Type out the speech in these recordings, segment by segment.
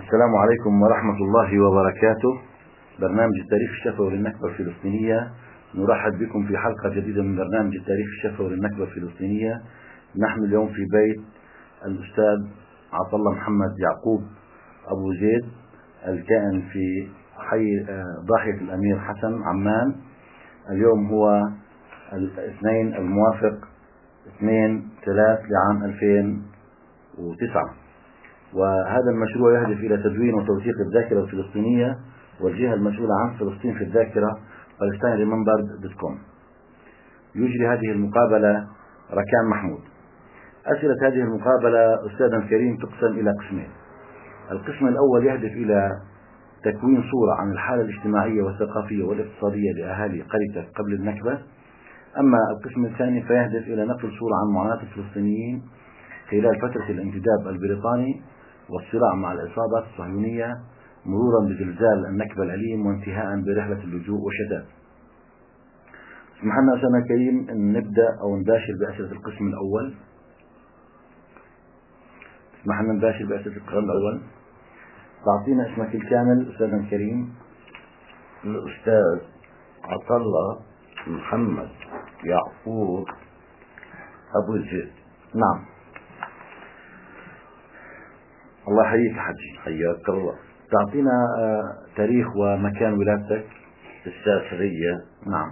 السلام عليكم ورحمة الله وبركاته. برنامج التاريخ الشفوي للنكبة الفلسطينية، نرحب بكم في حلقة جديدة من برنامج التاريخ الشفوي للنكبة الفلسطينية. نحن اليوم في بيت الأستاذ عطلة محمد يعقوب أبو زيد، الكائن في حي ضاحية الأمير حسن عمان. اليوم هو الاثنين الموافق 2/3 لعام 2009، وهذا المشروع يهدف إلى تدوين وتوثيق الذاكرة الفلسطينية، والجهة المسؤولة عن فلسطين في الذاكرة palestineremembered.com. يجري هذه المقابلة ركان محمود. أسئلة هذه المقابلة أستاذنا الكريم تقسم إلى قسمين. القسم الأول يهدف إلى تكوين صورة عن الحالة الاجتماعية والثقافية والاقتصادية لأهالي قرية قبل النكبة. أما القسم الثاني فيهدف إلى نقل صورة عن معاناة الفلسطينيين خلال فترة الانتداب البريطاني والصراع مع العصابات الصهيونية، مرورا بزلزال النكبة الأليم وانتهاء برحلة اللجوء والشتات. اسمح لنا أستاذنا الكريم أن نبدأ أو نباشر بأسئلة القسم الأول. اسمح لنا نباشر بأسئلة القسم الأول. تعطينا اسمك الكامل أستاذنا الكريم. الأستاذ عطلة محمد يعقوب أبو زيد. نعم، الله يحييك حجي. حياك الله. تعطينا تاريخ ومكان ولادتك. السافرية. نعم.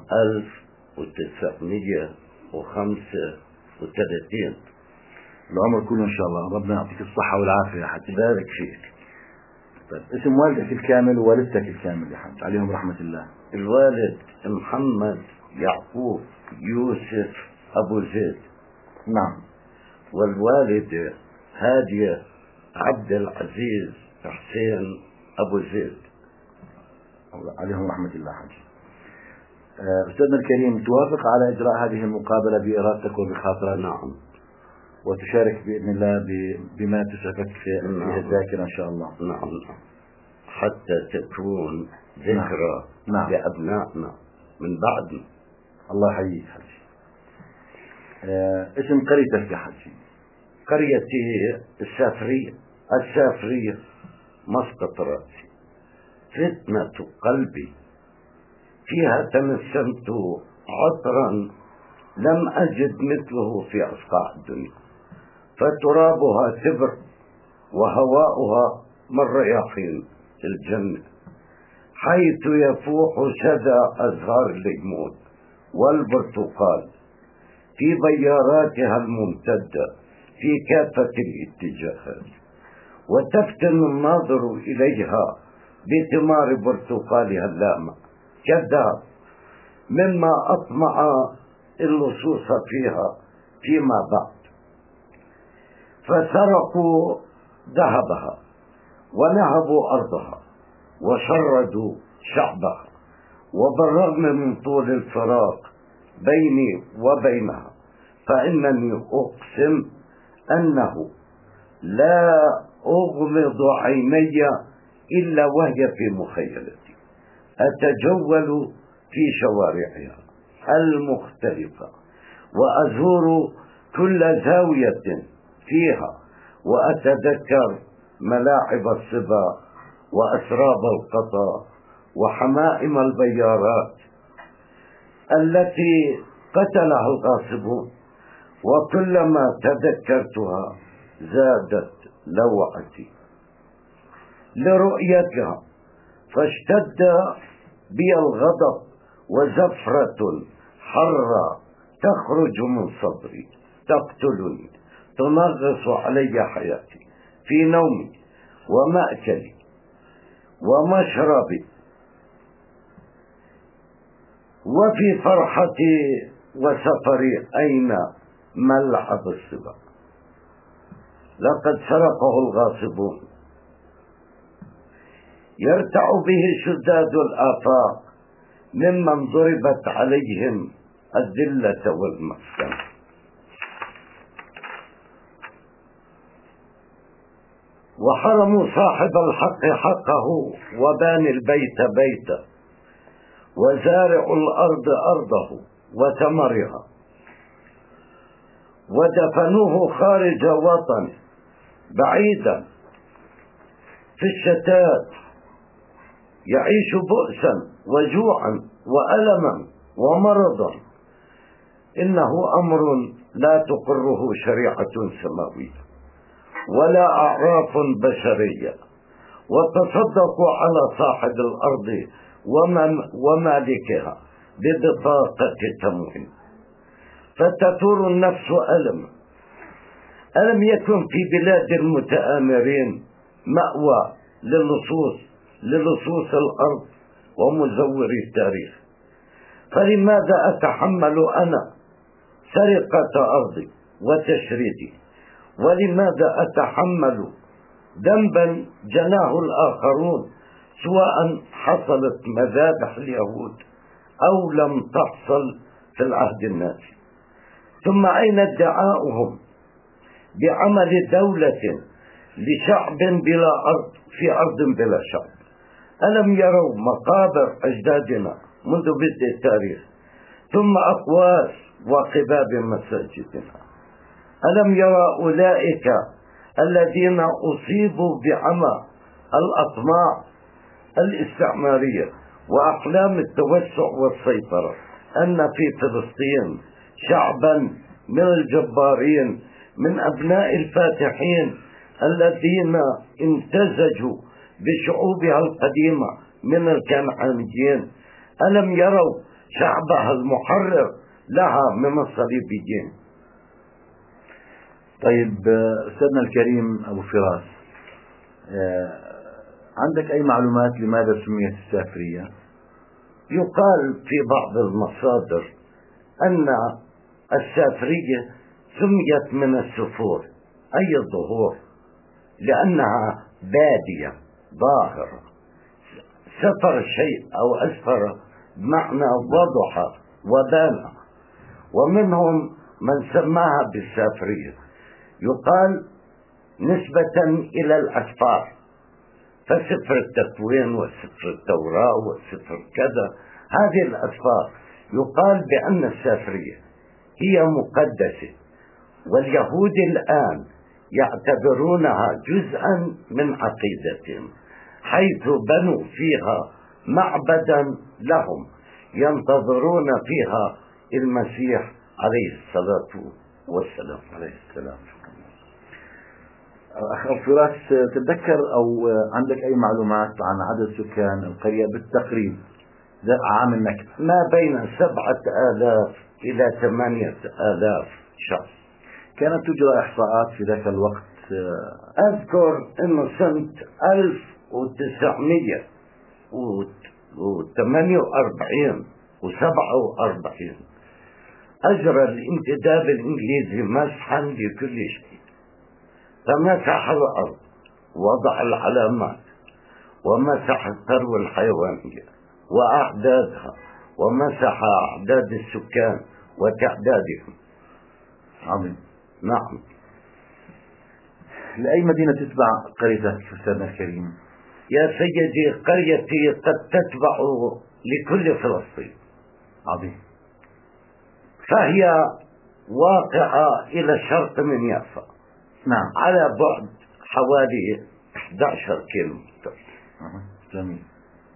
1935. العمر كله إن شاء الله، ربنا يعطيك الصحة والعافية يا حج. بارك فيك. طيب، اسم والدك الكامل ووالدتك الكامل يا حج عليهم رحمة الله. الوالد محمد يعقوب يوسف أبو زيد. نعم. والوالدة هادية عبد العزيز حسين أبو زيد عليهم رحمة الله حج. أستاذنا الكريم، توافق على إجراء هذه المقابلة بإرادتك وبخاطرك؟ نعم. وتشارك بإذن الله بما تسعفك في الذاكرة إن شاء الله. نعم، حتى تكون ذكرى نعم. لأبنائنا من بعدنا. الله يحييك حجي. اسم قريتك يا حجي؟ قريتي السافرية مسقط رأسي، فتنة قلبي، فيها تنسمت عطرا لم أجد مثله في أصقاع الدنيا، فترابها تبر وهواؤها من رياحين الجنة، حيث يفوح شذا أزهار الليمون والبرتقال في بياراتها الممتدة في كافة الاتجاهات، وتفتن الناظر إليها بثمار برتقالها اللامع كالذهب، مما أطمع اللصوص فيها فيما بعد، فسرقوا ذهبها ونهبوا أرضها وشردوا شعبها. وبالرغم من طول الفراق بيني وبينها، فإنني أقسم أنه لا أغمض عيني إلا وهي في مخيلتي، أتجول في شوارعها المختلفة وأزور كل زاوية فيها، وأتذكر ملاعب الصبا وأسراب القطا وحمائم البيارات التي قتلها الغاصبون، وكلما تذكرتها زادت لوعتي لرؤيتها، فاشتد بي الغضب وزفرة حرة تخرج من صدري تقتلني، تنغص علي حياتي في نومي ومأكلي ومشربي وفي فرحتي وسفري. أين ملعب الصبا؟ لقد سرقه الغاصبون، يرتع به شداد الآفاق ممن ضربت عليهم الذلة والمسكنة. وحرموا صاحب الحق حقه، وباني البيت بيته، وزارع الأرض أرضه وثمرها، ودفنوه خارج وطنه بعيدا في الشتات، يعيش بؤسا وجوعا وألما ومرضا. إنه أمر لا تقره شريعة سماوية ولا أعراف بشرية. وتصدقوا على صاحب الأرض ومالكها ببطاقة تموين، فتثور النفس ألم. ألم يكن في بلاد المتآمرين مأوى للصوص الأرض ومزوري التاريخ؟ فلماذا أتحمل أنا سرقة أرضي وتشريدي؟ ولماذا أتحمل ذنبا جناه الآخرون، سواء حصلت مذابح اليهود أو لم تحصل في العهد النازي؟ ثم أين ادعاؤهم بعمل دولة لشعب بلا أرض في أرض بلا شعب؟ ألم يروا مقابر أجدادنا منذ بدء التاريخ، ثم أقواس وقباب مساجدنا؟ ألم يرى أولئك الذين أصيبوا بعمى الأطماع الاستعمارية وأحلام التوسع والسيطرة أن في فلسطين شعبا من الجبارين، من أبناء الفاتحين الذين امتزجوا بشعوبها القديمة من الكنعانيين؟ ألم يروا شعبها المحرر لها من الصليبيين؟ طيب أستاذنا الكريم أبو فراس، عندك أي معلومات لماذا سميت السافرية؟ يقال في بعض المصادر أن السافرية سميت من السفور أي الظهور، لأنها بادية ظاهرة. سفر شيء أو أسفر بمعنى وضح وبان، ومنهم من سماها بالسافرية. يقال نسبة إلى الأسفار، فسفر التكوين وسفر التوراة وسفر كذا، هذه الأسفار يقال بأن السافرية هي مقدسة، واليهود الآن يعتبرونها جزءا من عقيدتهم، حيث بنوا فيها معبدا لهم ينتظرون فيها المسيح عليه الصلاة والسلام. عليه السلام. أخ فراس، تتذكر أو عندك أي معلومات عن عدد سكان القرية بالتقريب عام النكبة؟ ما بين 7,000 إلى 8,000 شخص. كانت تجرى إحصاءات في ذاك الوقت؟ أذكر أنه سنة 1948 و47 أجرى الانتداب الإنجليزي مسحا لكل شيء، فمسح الأرض، وضع العلامات، ومسح الثروة الحيوانية وأعدادها، ومسح أعداد السكان وتعدادهم. عظيم. نعم. لأي مدينة تتبع قريتك أستاذنا الكريم؟ يا سيدي، قريتي قد تتبع لكل فلسطين. عظيم. فهي واقعة إلى الشرق من يافا. نعم. على بعد حوالي 11 كيلومتر. جميل.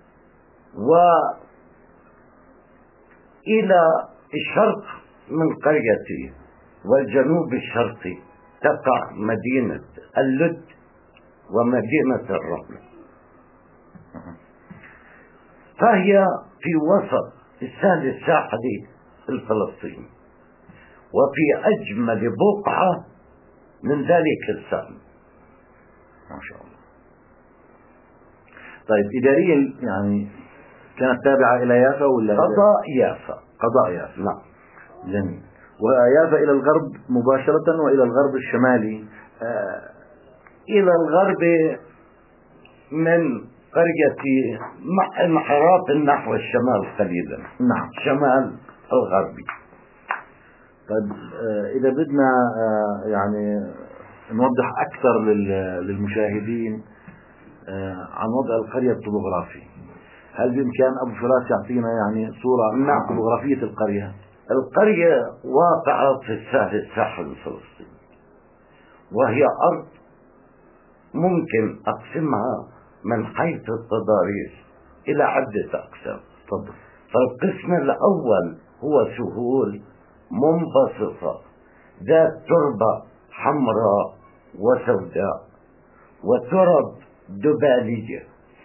وإلى الشرق من قريتي والجنوب الشرقي تقع مدينة اللد ومدينة الرمل، فهي في وسط السهل الساحلي الفلسطيني، وفي أجمل بقعة من ذلك السهل. ما شاء الله. طيب إداريا يعني كانت تابعة إلى يافا ولا؟ قضاء يافا. قضاء يافا. نعم. جميل. ويافا إلى الغرب مباشرة وإلى الغرب الشمالي؟ إلى الغرب من قرية انحراف نحو الشمال قليلا. نعم. شمال الغربي. طيب إذا بدنا يعني نوضح أكثر للمشاهدين عن وضع القرية الطبوغرافي، هل بإمكان أبو فراس يعطينا يعني صورة عن طبوغرافية القرية؟ القرية واقعة في الساحل الفلسطيني، وهي أرض ممكن أقسمها من حيث التضاريس إلى عدة أقسام. تفضل. فالقسم الأول هو سهول منبسطة ذات تربة حمراء وسوداء وترب دبالية.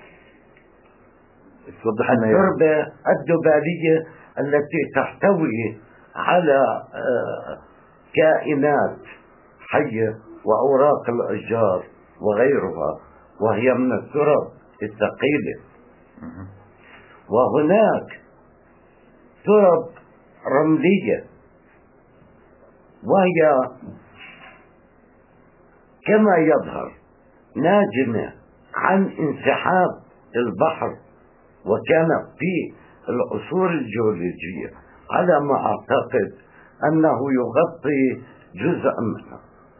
التربة الدبالية التي تحتوي على كائنات حية وأوراق الأشجار وغيرها، وهي من الترب الثقيلة. وهناك ترب رملية، وهي كما يظهر ناجمة عن انسحاب البحر، وكانت في العصور الجيولوجية على ما أعتقد أنه يغطي جزء منها.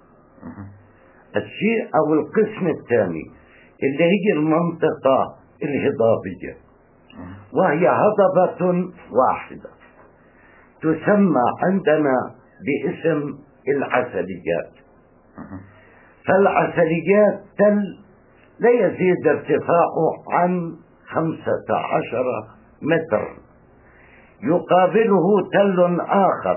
الشيء أو القسم الثاني اللي هي المنطقة الهضابية، وهي هضبة واحدة تسمى عندنا باسم العسليات. فالعسليات تل لا يزيد ارتفاعه عن 15 متر، يقابله تل آخر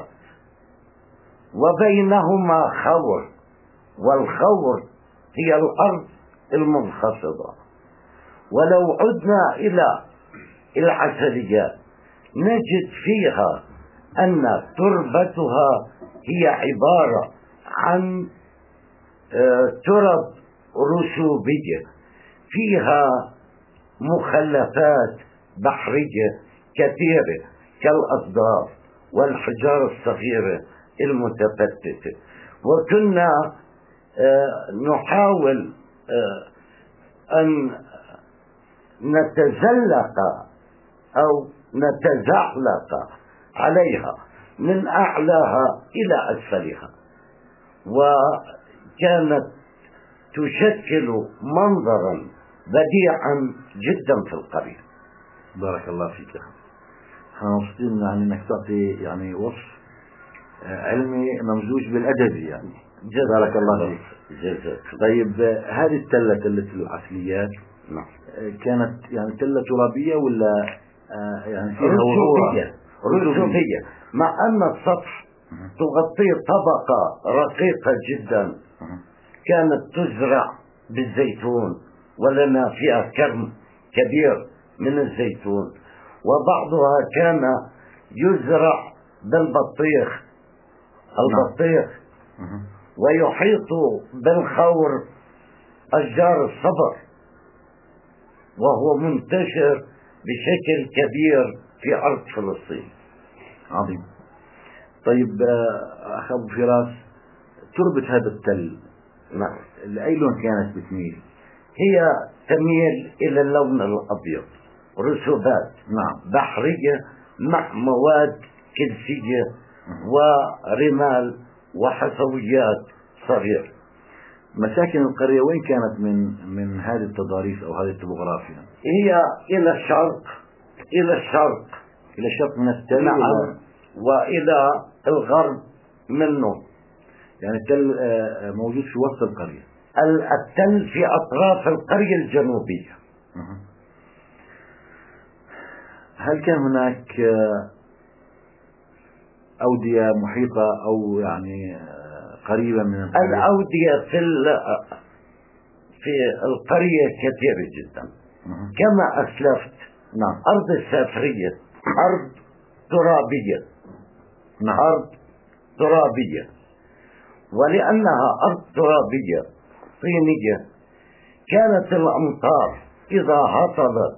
وبينهما خور، والخور هي الأرض المنخفضة. ولو عدنا إلى العسليات نجد فيها أن تربتها هي عبارة عن ترب رسوبية فيها مخلفات بحرية كثيرة كالأصداف والحجار الصغيرة المتفتتة. وكنا نحاول أن نتزلق أو نتزحلق عليها من أعلاها إلى أسفلها، وكانت تشكل منظرا بديعا جدا في القرية. بارك الله فيك. احنا مبسوطين يعني انك تعطي يعني وصف علمي ممزوج بالادبي يعني. بارك الله فيك. جزاك. طيب هذه تلة العسليات نعم كانت يعني تلة ترابية ولا يعني فيها رسوبية، مع أن السطح تغطيه طبقة رقيقة جدا كانت تزرع بالزيتون، ولنا فيها كرم كبير من الزيتون، وبعضها كان يزرع بالبطيخ ويحيط بالخور أشجار الصبر، وهو منتشر بشكل كبير في أرض فلسطين. عظيم. طيب أخ أبو فراس، تربة هذا التل نعم لأي لون كانت بتميل؟ هي تميل إلى اللون الأبيض، رسوبات نعم بحرية مع مواد كلسية ورمال وحصويات صغيرة. مساكن القرية وين كانت من هذه التضاريس أو هذه الطبوغرافيا؟ هي إلى الشرق إلى الشرق من التل. نعم، وإلى الغرب منه. يعني التل موجود في وسط القرية. التل في أطراف القرية الجنوبية. هل كان هناك أودية محيطة أو يعني قريبة من القرية؟ الأودية في القرية كثيرة جدا كما أسلفت. نعم. أرض السافرية أرض ترابية. نعم. أرض ترابية، ولأنها أرض ترابية طينية كانت الأمطار إذا هطلت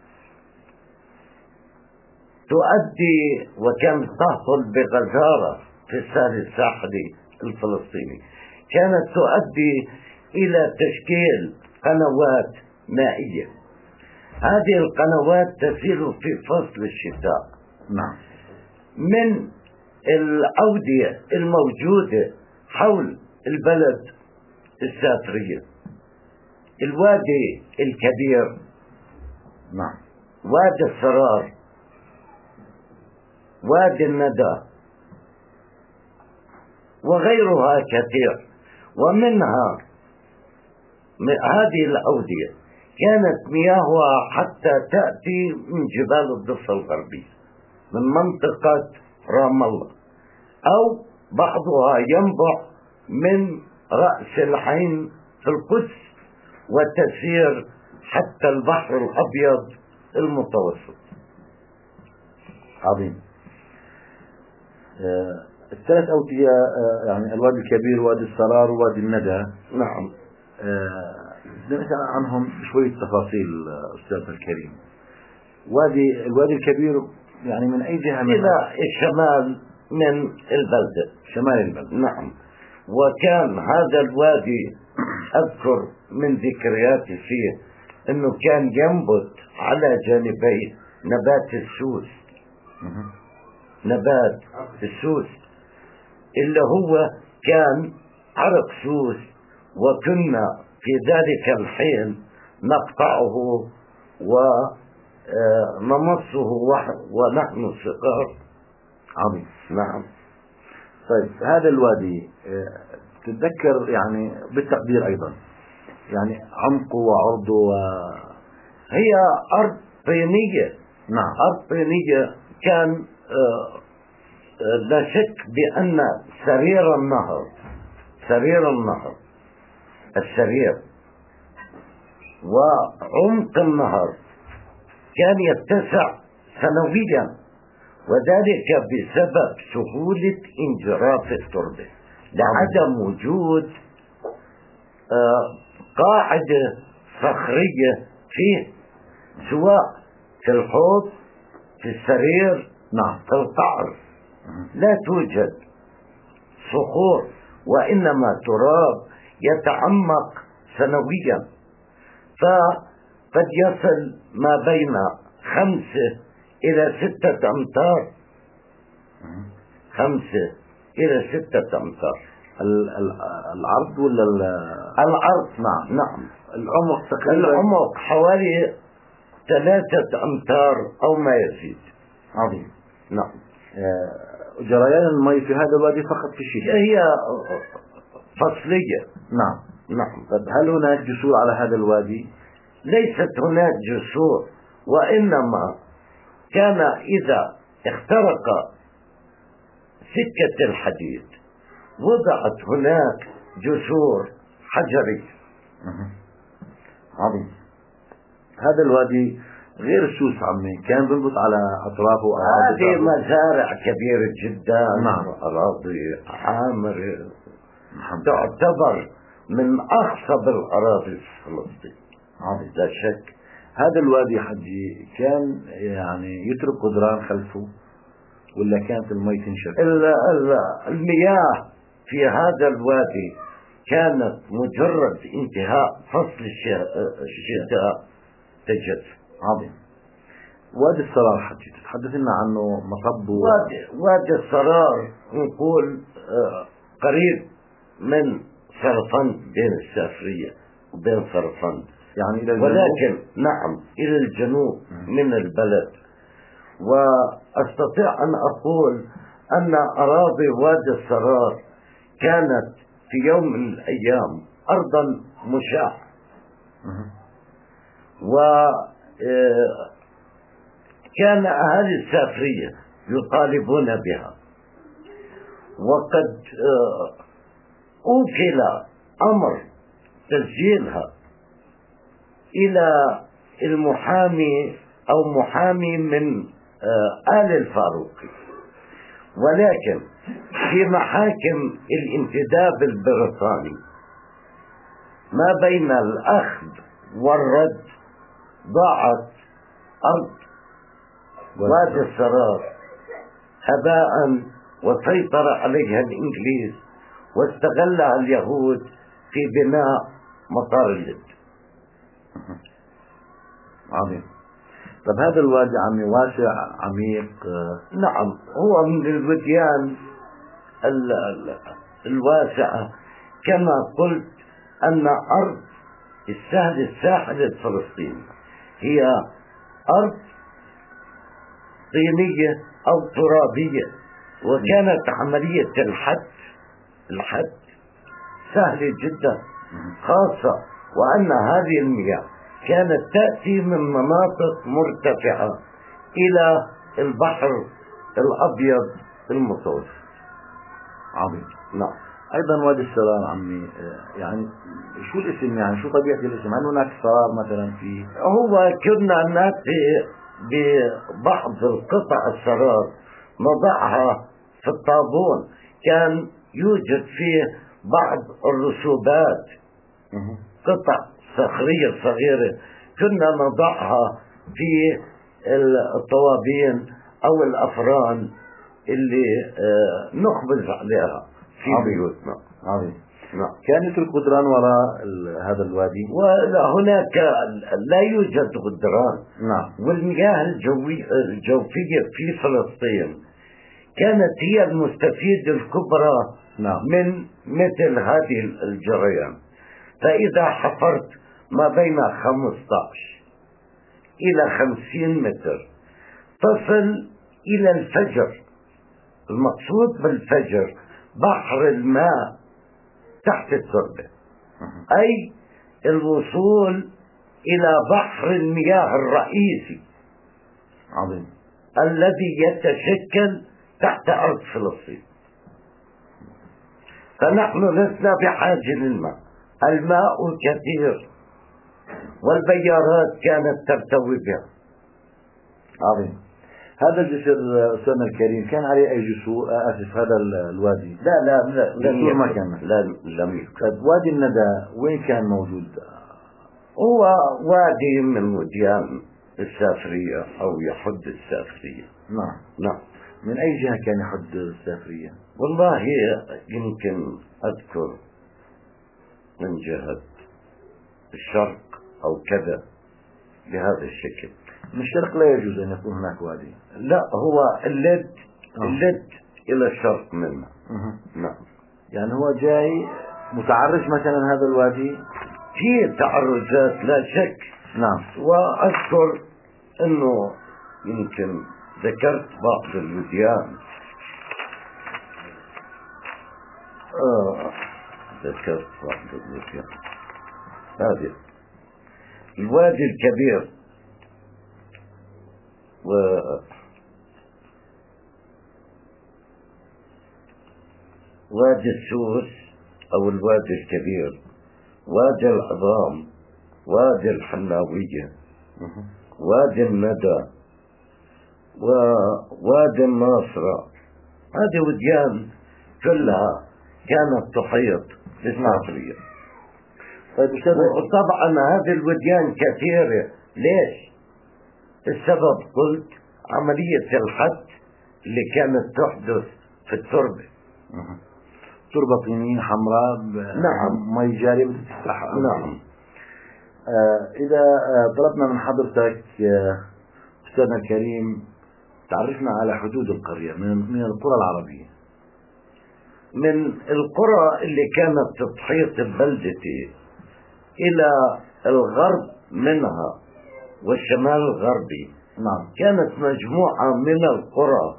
تؤدي، وكانت تهطل بغزارة في الساحل الساحلي الفلسطيني، كانت تؤدي إلى تشكيل قنوات مائية. هذه القنوات تسير في فصل الشتاء. نعم. من الأودية الموجودة حول البلد السافرية الوادي الكبير، نعم، وادي السرار، وادي الندى، وغيرها كثير، ومنها هذه الأودية كانت مياهها حتى تأتي من جبال الضفة الغربية من منطقة رام الله، أو بعضها ينبع من رأس العين في القدس وتسير حتى البحر الأبيض المتوسط. عظيم. الثلاث أودية يعني الوادي الكبير ووادي الصرار ووادي الندى. نعم. نسأل عنهم شوية تفاصيل أستاذ الكريم. الوادي الكبير يعني من أي جهة؟ إلى الشمال من البلدة، شمال البلدة. نعم. وكان هذا الوادي أذكر من ذكرياتي فيه أنه كان ينبت على جانبيه نبات السوس. نبات السوس اللي هو كان عرق سوس، وكنا في ذلك الحين نقطعه ونمصه ونحن صغار. عظيم. نعم. طيب هذا الوادي تتذكر يعني بالتقدير أيضا يعني عمقه وعرضه هي أرض طينية. نعم. أرض طينية. كان لا شك بأن سرير النهر السرير وعمق النهر كان يتسع سنويا، وذلك بسبب سهولة انجراف التربة لعدم وجود قاعدة صخرية فيه، سواء في الحوض، في السرير، نعم، في القعر لا توجد صخور، وإنما تراب يتعمق سنويا، فقد يصل ما بين 5 إلى 6 أمتار. 5 إلى 6 أمتار العرض ولا العرض؟ نعم. العمق تقريبا العمق حوالي 3 أمتار أو ما يزيد. عظيم. نعم. جريان المي في هذا الوادي فقط في الشتاء؟ هي فصلية. نعم. طيب هل هناك جسور على هذا الوادي؟ ليست هناك جسور، وإنما كان إذا اخترق سكة الحديد وضعت هناك جسور حجرية. عظيم. هذا الوادي غير السوس عمي كان بنبت على أطرافه هذه مزارع كبيرة جدا. نعم. أراضي عامرة تعتبر من أخصب الأراضي في فلسطين. عظيم. لا شك. هذا الوادي حجي كان يعني يترك قدران خلفه ولا كانت المي تنشف؟ المياه في هذا الوادي كانت مجرد انتهاء فصل الشتاء تجف. عظيم. وادي الصرار حجي تتحدث لنا عنه مصب وادي الصرار نقول قريب من سرفند، بين السافرية وبين سرفند يعني إلى الجنوب. ولكن نعم إلى الجنوب من البلد. وأستطيع أن أقول أن أراضي وادي الصرار كانت في يوم من الأيام أرضا مشاع، وكان أهالي السافرية يطالبون بها، وقد أوكل أمر تسجيلها إلى المحامي أو محامي من آل الفاروقي، ولكن في محاكم الانتداب البريطاني ما بين الأخذ والرد ضاعت أرض وادي الصرار هباء، وسيطر عليها الإنجليز واستغلها اليهود في بناء مطار اللد. عظيم. طب هذا الوادي عمي واسع عميق؟ نعم، هو من الوديان الواسعة، كما قلت أن أرض الساحل الفلسطيني هي أرض طينية أو ترابية، وكانت عملية الحد سهلة جدا، خاصة وأن هذه المياه كانت تأتي من مناطق مرتفعة إلى البحر الأبيض المتوسط. عظيم. نعم. أيضا وادي السرار عمي، يعني شو الاسم، يعني شو طبيعة الاسم؟ هل هناك سرار مثلا في؟ هو كنا نأتي ببعض القطع السرار نضعها في الطابون، كان يوجد فيه بعض الرسوبات، قطع صخرية صغيرة كنا نضعها في الطوابين أو الأفران اللي نخبز عليها في بيوتنا. عظيم. نعم. كانت الجدران وراء هذا الوادي؟ وهناك لا يوجد جدران. نعم. والمياه الجوفية في فلسطين كانت هي المستفيد الكبرى. نعم. من مثل هذه الجريان. فإذا حفرت ما بين 15 إلى 50 متر تصل إلى الفجر. المقصود بالفجر بحر الماء تحت التربة، أي الوصول إلى بحر المياه الرئيسي. عظيم. الذي يتشكل تحت أرض فلسطين. فنحن لسنا بحاجة للماء، الماء كثير والبيارات كانت ترتوي بها. عظيم. هذا الجسر أستاذنا الكريم كان عليه أي جسور؟ آسف، هذا الوادي لا جسور ما كان. لم يكن. وادي الندى وين كان موجود؟ هو وادي من وديان السافرية أو يحد السافرية. نعم. من أي جهة كان يحد السافرية؟ والله يمكن أذكر من جهة الشرق أو كذا بهذا الشكل. من الشرق لا يجوز أن يكون هناك وادي. لا، هو اللد إلى الشرق منه. نعم. يعني هو جاي متعرج مثلا هذا الوادي؟ فيه تعرجات لا شك. نعم. وأذكر أنه يمكن ذكرت بعض الوديان. ذكرت بعض الوديان. هذه الوادي الكبير وادي السوس أو الوادي الكبير، وادي العظام، وادي الحناوية، وادي الندى، ووادي الناصرة. هذه وديان كلها كانت تحيط بالسافرية. وطبعا هذه الوديان كثيرة. ليش؟ السبب قلت عملية الحد اللي كانت تحدث في التربة. تربة طينية حمراء. نعم. مي جارية بتفتح. نعم. إذا طلبنا من حضرتك أستاذنا الكريم تعرفنا على حدود القرية من القرى العربية. من القرى اللي كانت تحيط ببلدتي إلى الغرب منها والشمال الغربي. نعم. كانت مجموعة من القرى،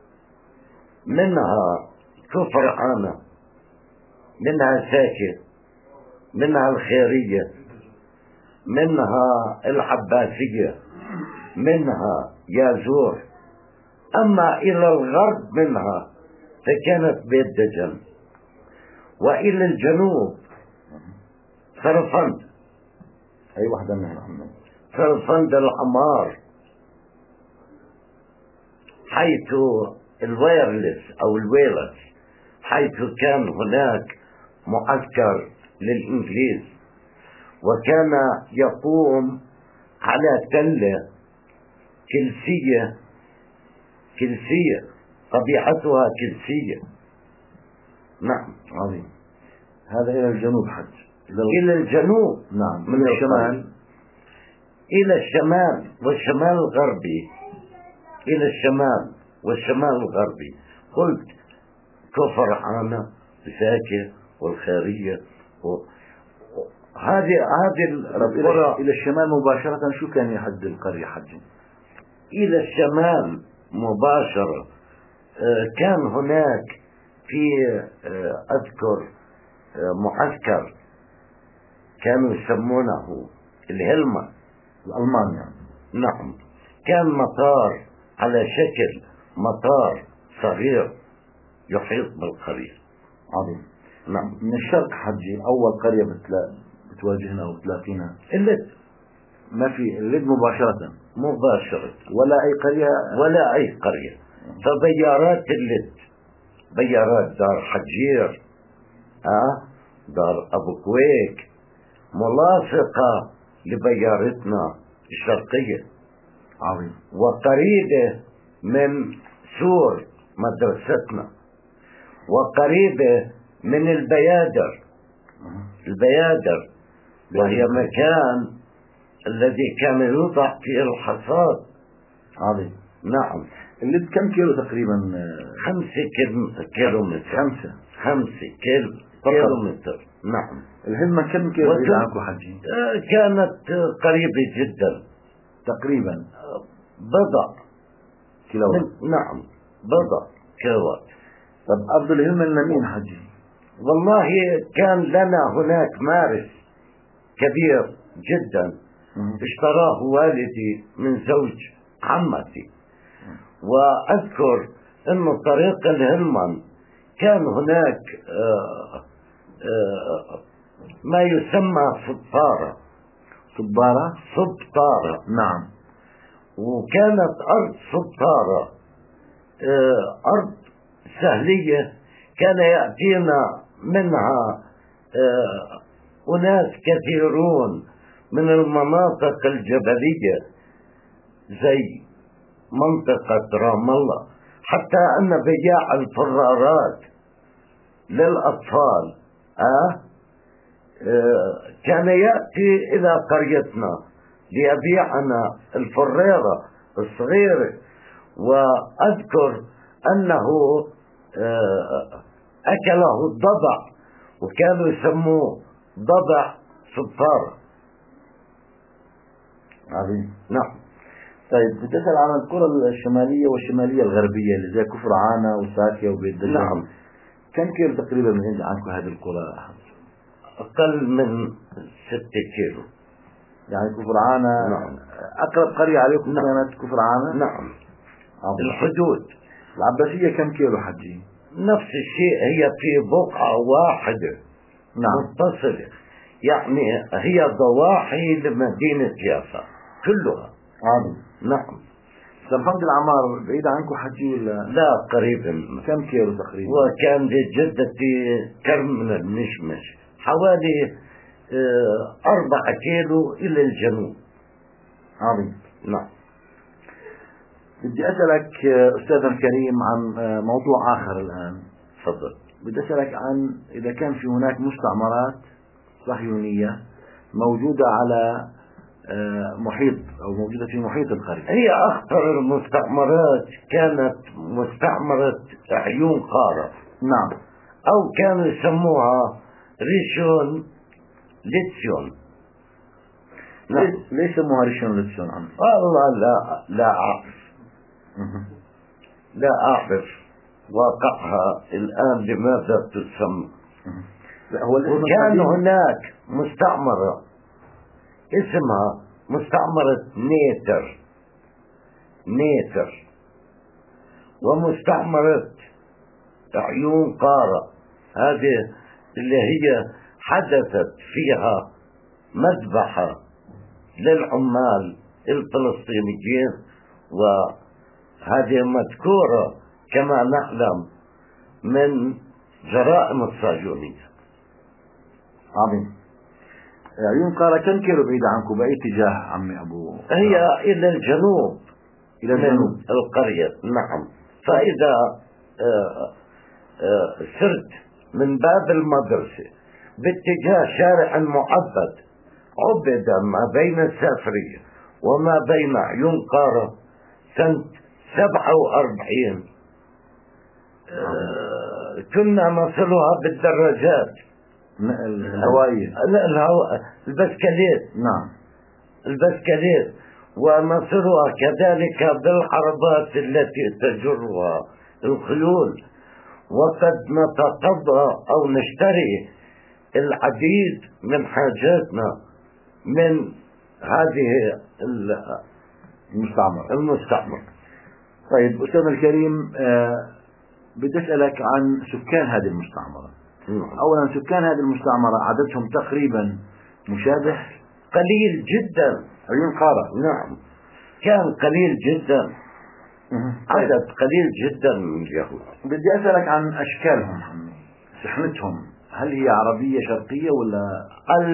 منها كفر عانة، منها ساكت، منها الخيرية، منها العباسية، منها يازور. أما إلى الغرب منها فكانت بيت دجن، وإلى الجنوب فرفند. أي واحدة منها؟ فرفند العمار، حيث الويرلس أو الويلس، حيث كان هناك معسكر للإنجليز، وكان يقوم على تلة كلسية طبيعتها كلسية. نعم. عظيم. هذا إلى الجنوب حج. إلى الجنوب. نعم. من الشمال إلى الشمال والشمال الغربي. إلى الشمال والشمال الغربي قلت كفر عانة بساكة والخيرية. هذه القرى. إلى الشمال مباشرة شو كان يحد القرية حجي؟ إلى الشمال مباشرة كان هناك في أذكر معسكر كانوا يسمونه الهلمة. الألمان يعني. نعم. كان مطار على شكل مطار صغير يحيط بالقرية. عظيم. نعم. من الشرق حجي أول قرية بتواجهنا أو بتلاقينا اللد. ما في اللد مباشرة ولا أي قرية. فبيارات اللد، بيارات دار حجير، دار أبو كويك، ملاصقة لبيارتنا الشرقية. عظيم. وقريبة من سور مدرستنا، وقريبة من البيادر. وهي مكان الذي كان يوضع فيه الحصاد. عظيم. نعم. اللد كم كيلو تقريبا؟ 5 كيلومتر. 5 كيلومتر. نعم. الهلمة كم كيلو بعيد عنكم حجي؟ كانت قريبة جدا، تقريبا بضع كيلوات. نعم، بضع كيلوات. طب أرض الهلمة لمين حجي؟ والله كان لنا هناك مارس كبير جدا اشتراه والدي من زوج عمتي. وأذكر أنه طريق الهلمن كان هناك ما يسمى سبطارة. نعم. وكانت أرض سبطارة أرض سهلية، كان يأتينا منها أناس كثيرون من المناطق الجبلية زي منطقة رام الله، حتى أن بياع الفرارات للأطفال كان يأتي إلى قريتنا ليبيعنا الفريرة الصغيرة. وأذكر أنه أكله الضبع، وكانوا يسموه ضبع سبطارة. عظيم. نعم. طيب بتسأل عن القرى الشمالية والشمالية الغربية اللي زي كفر عانة وساكية وبيت دجال. نعم. كم كيلو تقريبا من عنكم هذه القرى؟ أقل من 6 كيلو. يعني كفر عانة. نعم. أقرب قرية عليكم. نعم. كانت كفر عانة. نعم. الحدود. العباسية كم كيلو حجي؟ نفس الشيء، هي في بقعة واحدة. نعم. متصلة، يعني هي ضواحي لمدينة يافا كلها. عظيم. نعم. سلفنة العمار بعيد عنكم حجي ولا؟ لا، قريبا. كم كيلو تقريبا؟ وكان لجدتي كرم من المشمش حوالي 4 كيلو إلى الجنوب. عظيم. نعم. بدي أسألك أستاذنا الكريم عن موضوع آخر الآن. تفضل. بدي أسألك عن إذا كان في هناك مستعمرات صهيونية موجودة على محيط أو موجودة في محيط القرية. هي أخطر المستعمرات كانت مستعمرة عيون قارة. نعم. أو كانوا يسموها ريشون ليتسيون. نعم. ليش سموها ريشون ليتسيون عم؟ والله لا أعرف. لا أعرف واقعها الآن لماذا تسمى. وكان هناك مستعمرة اسمها مستعمرة نيتر ومستعمرة عيون قارة، هذه اللي هي حدثت فيها مذبحة للعمال الفلسطينيين، وهذه مذكورة كما نعلم من جرائم الصهيونية. عظيم. عيون قارة كم كيلو بعيد عنكم بأي اتجاه عمي أبو؟ هي إلى الجنوب. إلى الجنوب من القرية. نعم. فإذا سرت من باب المدرسة باتجاه شارع معبد عبد ما بين السافرية وما بين عيون قارة سنة 47 كنا نصلها بالدراجات الهوائية. البسكليت. نعم. البسكليت، ونصلها كذلك بالعربات التي تجرها الخيول. وقد نتقضى أو نشتري العديد من حاجاتنا من هذه المستعمرة. طيب أستاذنا الكريم، بدي أسألك عن سكان هذه المستعمرة. أولا، سكان هذه المستعمرة عددهم تقريبا مشابه؟ قليل جدا. عيون قارة. نعم، كان قليل جدا، عدد قليل جدا من اليهود. بدي أسألك عن أشكالهم، سحنتهم، هل هي عربية شرقية ولا؟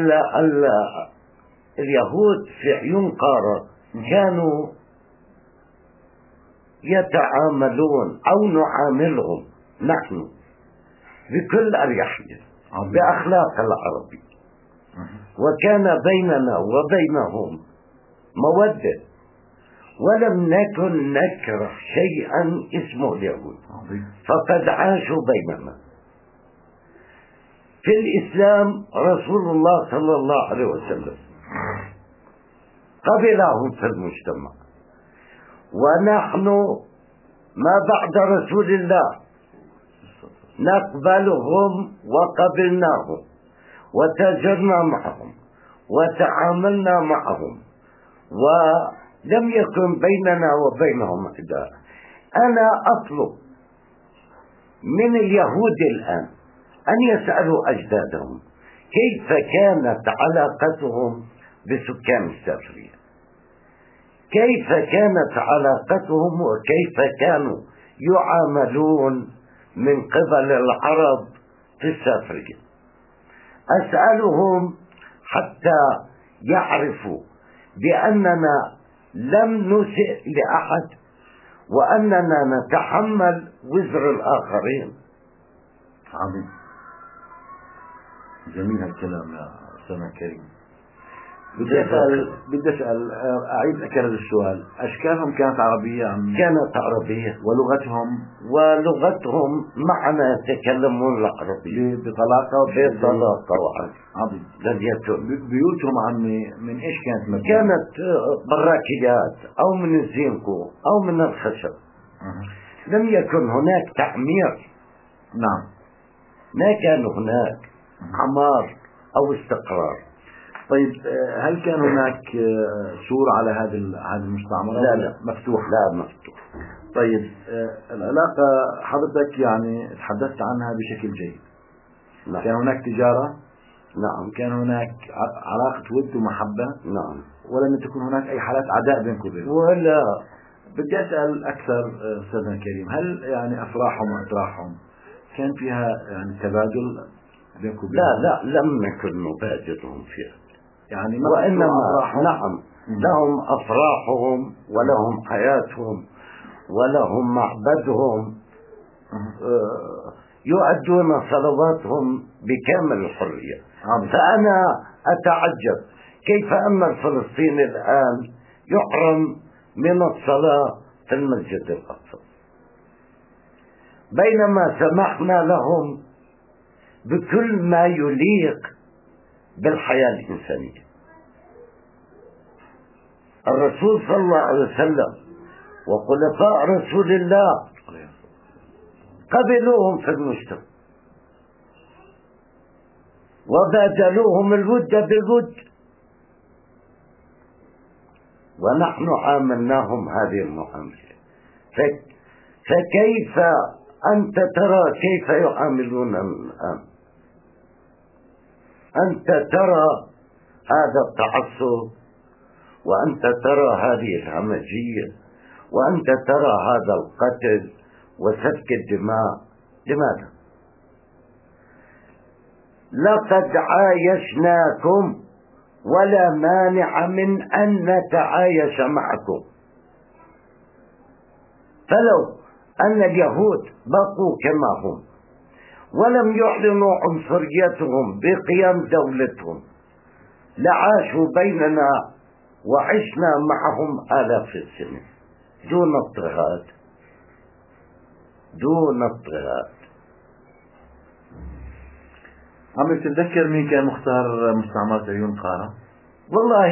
اليهود في عيون قارة كانوا يتعاملون أو نعاملهم نحن بكل أريحية بأخلاق العربي، وكان بيننا وبينهم مودة، ولم نكن نكره شيئا اسمه اليهود، فقد عاشوا بيننا. في الإسلام رسول الله صلى الله عليه وسلم قبلهم في المجتمع، ونحن ما بعد رسول الله نقبلهم وقبلناهم وتاجرنا معهم وتعاملنا معهم، ولم يكن بيننا وبينهم عداء. أنا أطلب من اليهود الآن أن يسألوا أجدادهم كيف كانت علاقتهم بسكان السافرية، كيف كانت علاقتهم وكيف كانوا يعاملون من قبل العرب في السافرية. أسألهم حتى يعرفوا بأننا لم نسئ لأحد، وأننا نتحمل وزر الآخرين. عظيم، جميل الكلام يا أستاذنا الكريم. بدي أسأل أعيد أكرر السؤال، أشكالهم كانت عربية كانت عربية، ولغتهم معنا يتكلمون العربية بطلاقة عظيم. بيوتهم عمي من إيش كانت مبنية؟ كانت براكيات أو من الزينكو أو من الخشب. لم يكن هناك تعمير. نعم، ما كان هناك عمار أو استقرار. طيب، هل كان هناك سور على هذه المستعمرة؟ لا مفتوح. لا مفتوح. طيب، العلاقة حضرتك يعني تحدثت عنها بشكل جيد. نعم. كان هناك تجارة؟ نعم. كان هناك علاقة ود ومحبة؟ نعم. ولم تكن هناك أي حالات عداء بينكم وبينهم؟ ولا. بدي أسأل أكثر أستاذنا الكريم، هل يعني أفراحهم وأتراحهم كان فيها يعني تبادل بينكم وبينهم؟ لا، لم نكن نبادلهم فيها يعني، وإنما نعم، لهم أفراحهم ولهم حياتهم ولهم معبدهم، يؤدون صلواتهم بكامل الحرية. فأنا أتعجب كيف أن الفلسطيني الآن يحرم من الصلاة في المسجد الأقصى، بينما سمحنا لهم بكل ما يليق بالحياة الإنسانية. الرسول صلى الله عليه وسلم وخلفاء رسول الله قبلوهم في المجتمع وبادلوهم الود بالود، ونحن عاملناهم هذه المعاملة. فكيف أنت ترى كيف يعاملون الآن؟ أنت ترى هذا التعصب، وأنت ترى هذه الهمجية، وأنت ترى هذا القتل وسفك الدماء. لماذا؟ لقد عايشناكم ولا مانع من أن نتعايش معكم. فلو أن اليهود بقوا كما هم ولم يعلنوا عنصريتهم بقيام دولتهم لعاشوا بيننا وعشنا معهم آلاف السنين دون اضطهاد. عم تتذكر مين كان مختار مستعمرة عيون قارة؟ والله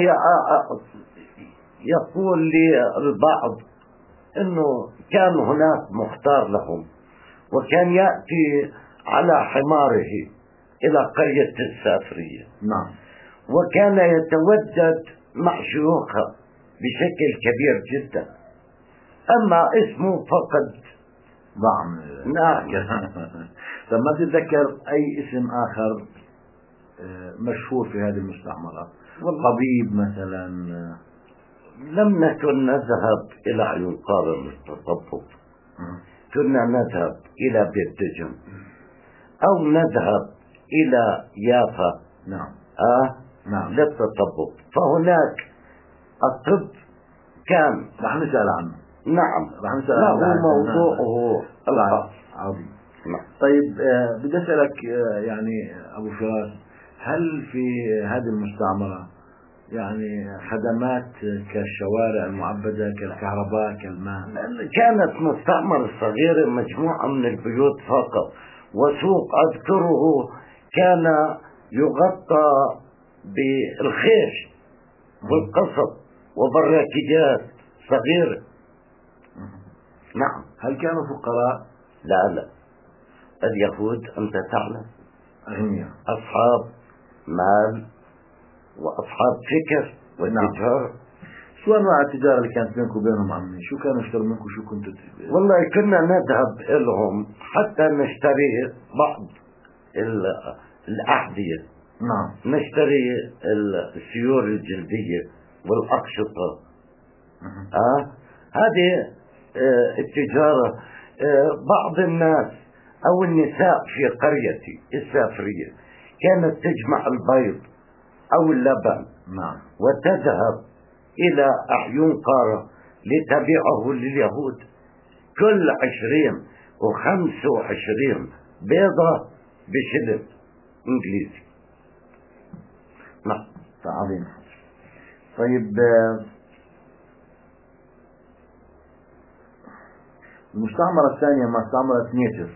يقول لي البعض انه كان هناك مختار لهم، وكان يأتي على حماره إلى قرية السافرية. نعم. وكان يتودد مع شيوخها بشكل كبير جدا، أما اسمه فقد ضعم. نعم. طب ما تتذكر أي اسم آخر مشهور في هذه المستعمرة؟ طبيب مثلا؟ لم نكن نذهب إلى عيونقارة للتطبب، كنا نذهب إلى بيت دجن أو نذهب إلى يافا. نعم. نعم. للتطبب. فهناك الطب كان رح نسأل عنه. نعم. رح نسأل له عنه. موضوعه الخاص. عظيم. نعم. طيب بدي أسألك يعني أبو فراس، هل في هذه المستعمرة يعني خدمات كالشوارع المعبدة، كالكهرباء، كالماء؟ كانت مستعمرة صغيرة، مجموعة من البيوت فقط، وسوق أذكره كان يغطى بالخيش والقصب وبراكيات صغيرة. نعم. هل كانوا فقراء؟ لا، اليهود أنت تعلم أغنياء، أصحاب مال وأصحاب فكر والتجارة. شو أنواع التجارة اللي كانت بينكم وبينهم عمي؟ شو كانوا يشتروا منكم؟ شو كنتوا والله كنا نذهب لهم حتى نشتري بعض الأحذية. نعم. نشتري السيور الجلدية والأقشطة. هذه التجارة. بعض الناس أو النساء في قريتي السافرية كانت تجمع البيض أو اللبن. نعم. وتذهب إلى عيونقارة لتبيعه لليهود، كل 20 و25 بيضة بشلل إنجليزي. نعم. عظيم. طيب المستعمرة الثانية مستعمرة نيتر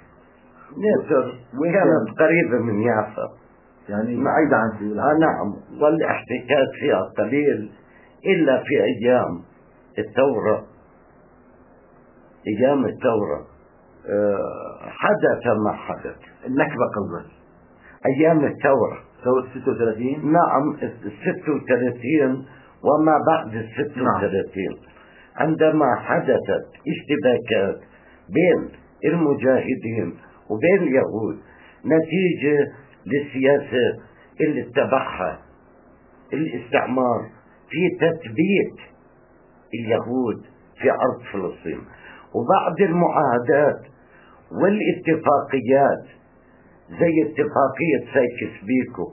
كانت قريبة من يافا، يعني بعيدة عن سيولا. نعم. والاحتكاك فيها قليل إلا في أيام الثورة. أيام الثورة حدث ما حدث. النكبة قصدك؟ أيام الثورة. ثورة 36؟ نعم. 36 وما بعد 36. عندما حدثت اشتباكات بين المجاهدين وبين اليهود نتيجة للسياسة اللي اتبعها الاستعمار في تثبيت اليهود في أرض فلسطين، وبعد المعاهدات والاتفاقيات زي اتفاقية سايكس بيكو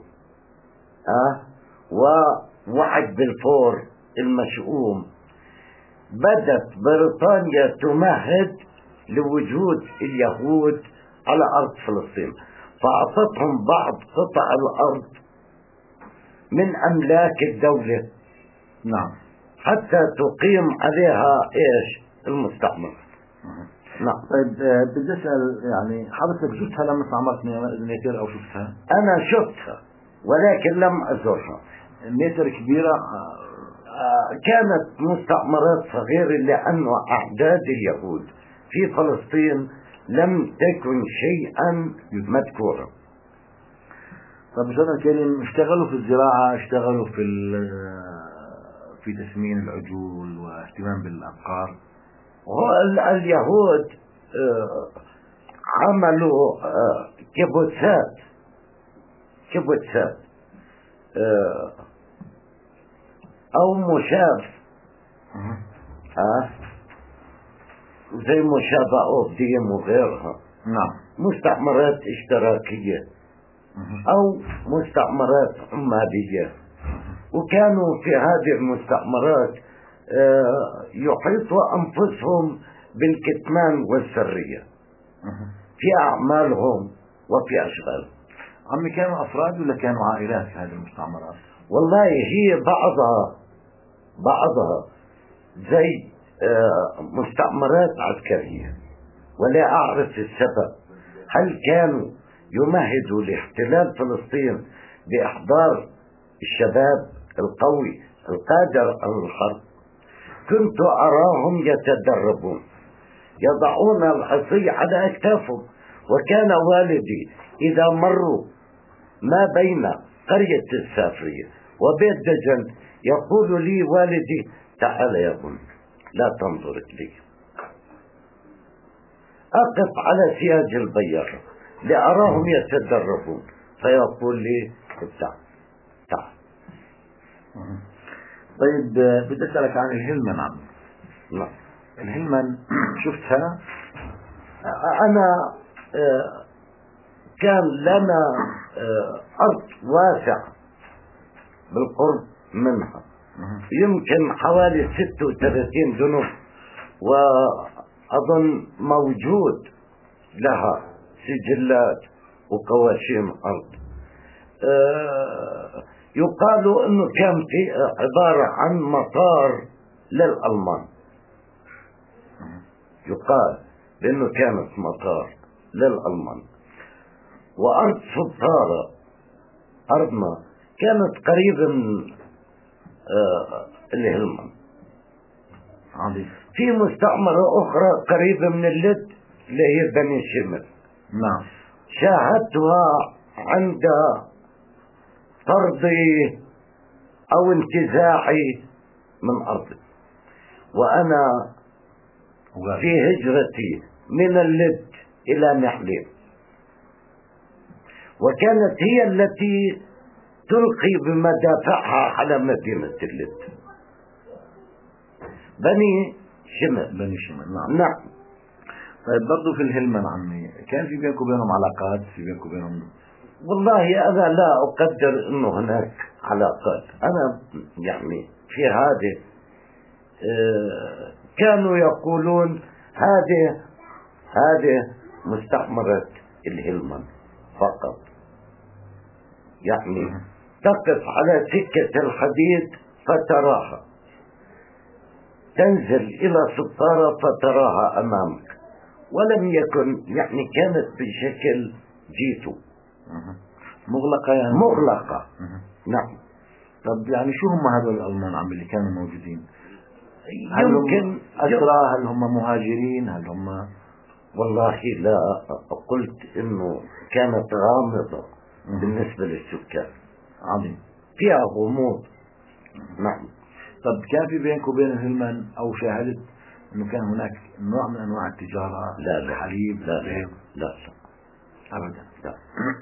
ووعد بلفور المشؤوم، بدت بريطانيا تمهد لوجود اليهود على أرض فلسطين، فأعطتهم بعض قطع الأرض من أملاك الدولة. نعم. حتى تقيم عليها إيش المستعمر. نعم. طيب بدي أسأل، يعني حضرتك شفتها لما استعمرت نيتر أو شفتها؟ أنا شفتها ولكن لم أزورها. نيتر كبيرة؟ كانت مستعمرات صغيرة لأن أعداد اليهود في فلسطين لم تكن شيئا مذكورا. طب أستاذنا الكريم، اشتغلوا في الزراعة، اشتغلوا في تسمين العجول واهتمام بالأبقار؟ اليهود عملوا كبوتسات أو مشاف زي مشابه أوبديم وغيرها. نعم. مستعمرات اشتراكية أو مستعمرات عمالية، وكانوا في هذه المستعمرات يحيطوا أنفسهم بالكتمان والسرية في أعمالهم وفي أشغالهم. عمي كانوا أفراد ولا كانوا عائلات في هذه المستعمرات؟ والله هي بعضها زي مستعمرات عسكرية، ولا أعرف السبب. هل كانوا يمهدوا لاحتلال فلسطين بإحضار الشباب القوي القادر على الحرب؟ كنت أراهم يتدربون، يضعون العصي على أكتافهم، وكان والدي إذا مروا ما بين قرية السافرية وبيت دجن. يقول لي والدي تعال يا بني لا تنظر لي. أقف على سياج البيارة لأراهم يتدربون، فيقول لي تعال تعال. طيب بدي أسألك عن الهلمن عم. لا الهلمن شفتها؟ أنا كان لنا أرض واسعة بالقرب منها، يمكن حوالي 36 دنم، وأظن موجود لها سجلات وقواشيم أرض. يقال أنه كان في عبارة عن مطار للألمان، يقال بأنه كانت مطار للألمان. وأرض سبطارة أرضنا كانت قريبة من الهلمن. في مستعمرة أخرى قريبة من اللد اللي هي بني شمل. نعم. شاهدتها عند طردي أو انتزاعي من أرضي، وأنا في هجرتي من اللد إلى محليب، وكانت هي التي تلقي بمدافعها على مدينة اللد. بني شمل. نعم. طيب برضو في الهلمن عمي كان في بينكم وبينهم علاقات؟ في بينكم وبينهم؟ والله أنا لا أقدر أنه هناك علاقات. أنا يعني في هذه كانوا يقولون هذه مستعمرة الهلمن فقط، يعني تقف على سكة الحديد فتراها، تنزل إلى سبطارة فتراها أمامك، ولم يكن يعني كانت بشكل جيتو مغلقة يعني. مغلقة. نعم. طب يعني شو هم هذول الألمان عم اللي كانوا موجودين؟ يمكن أسرى؟ هل هم مهاجرين؟ هل هم؟ والله لا، قلت إنه كانت غامضة بالنسبة للسكان. عظيم. فيها غموض. نعم. طب كان في بينك وبين الهلمن أو شاهدت إنه كان هناك نوع من أنواع التجارة؟ لا لا. حليب؟ لا لا لا أبدا. لا.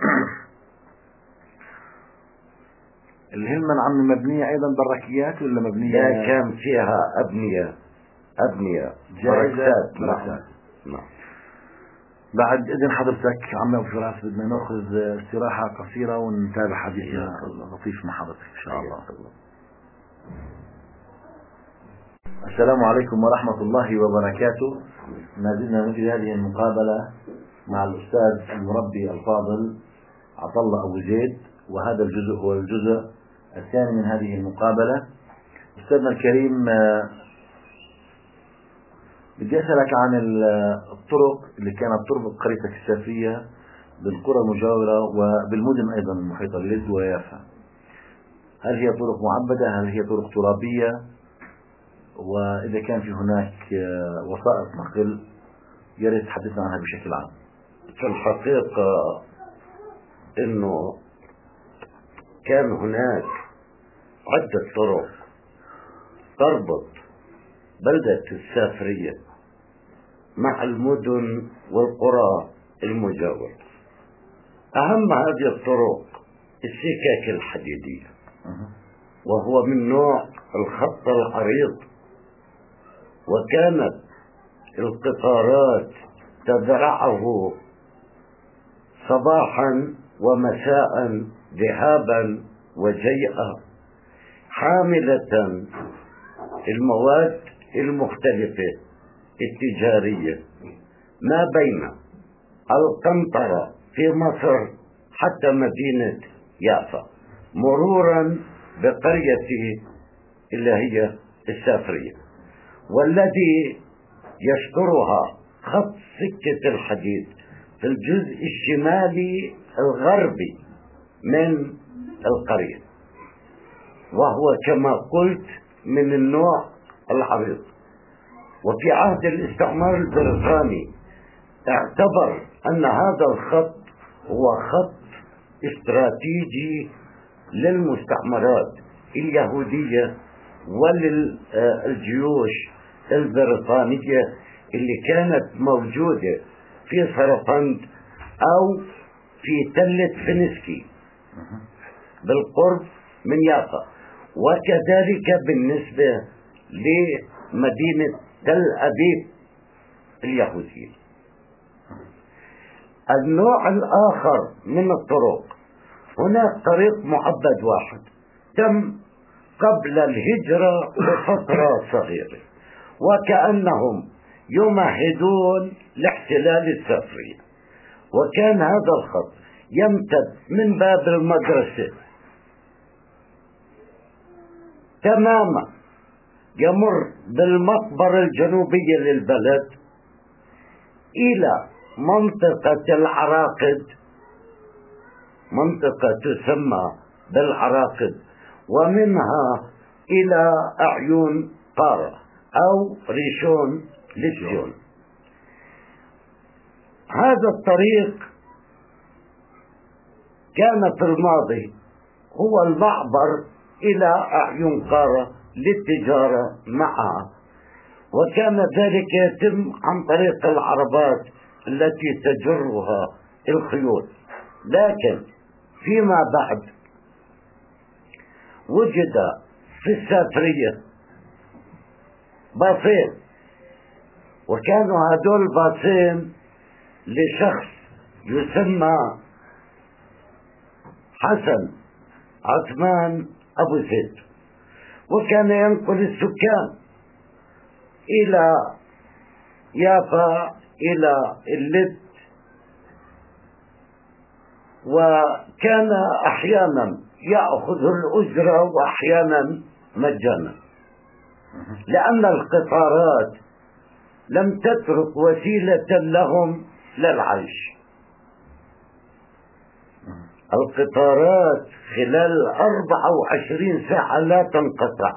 الهلمن عم مبنية أيضا بركيات ولا مبنية؟ لا، كان فيها أبنية بركات. نعم. بعد إذن حضرتك عم أبو فراس بدنا نأخذ استراحة قصيرة ونتابع حديثنا اللطيف مع حضرتك إن شاء الله. السلام عليكم ورحمة الله وبركاته. ما زلنا نجري هذه المقابلة مع الأستاذ المربي الفاضل عطلة أبو زيد، وهذا الجزء هو الجزء الثاني من هذه المقابلة. أستاذنا الكريم، بدي أسألك عن الطرق اللي كانت تربط قريتك السافرية بالقرى المجاورة وبالمدن أيضا المحيطة بلد ويافا. هل هي طرق معبدة؟ هل هي طرق ترابية؟ وإذا كان في هناك وسائط نقل يا ريت تحدثنا عنها بشكل عام. في الحقيقة إنه كان هناك عدة طرق تربط بلدة السافرية مع المدن والقرى المجاورة. أهم هذه الطرق السكك الحديدية، وهو من نوع الخط العريض، وكانت القطارات تزرعه صباحا ومساء ذهابا وجيئا، حاملة المواد المختلفة التجارية ما بين القنطرة في مصر حتى مدينة يافا، مرورا بقرية اللي هي السافرية، والذي يشطرها خط سكة الحديد في الجزء الشمالي الغربي من القرية، وهو كما قلت من النوع العريض. وفي عهد الاستعمار البريطاني اعتبر أن هذا الخط هو خط استراتيجي للمستعمرات اليهودية وللجيوش البريطانية اللي كانت موجودة في سرقند أو في تلة فينيسكي بالقرب من يافا، وكذلك بالنسبة لمدينة تل أبيب اليهودية. النوع الآخر من الطرق، هناك طريق معبد واحد تم قبل الهجرة بفترة صغيرة، وكأنهم يمهدون لاحتلال السافرية، وكان هذا الخط يمتد من باب المدرسة تماما، يمر بالمقبرة الجنوبية للبلد إلى منطقة العراقد، منطقة تسمى بالعراقد، ومنها إلى أعين قارة أو ريشون لسيون. هذا الطريق كان في الماضي هو المعبر إلى أعين قارة للتجارة معها، وكان ذلك يتم عن طريق العربات التي تجرها الخيول. لكن فيما بعد وجد في السافرية باصين، وكانوا هدول باصين لشخص يسمى حسن عثمان أبو زيد، وكان ينقل السكان إلى يافا إلى اللد، وكان أحيانا يأخذ الأجرة وأحيانا مجانا، لأن القطارات لم تترك وسيلة لهم للعيش. القطارات خلال 24 ساعة لا تنقطع.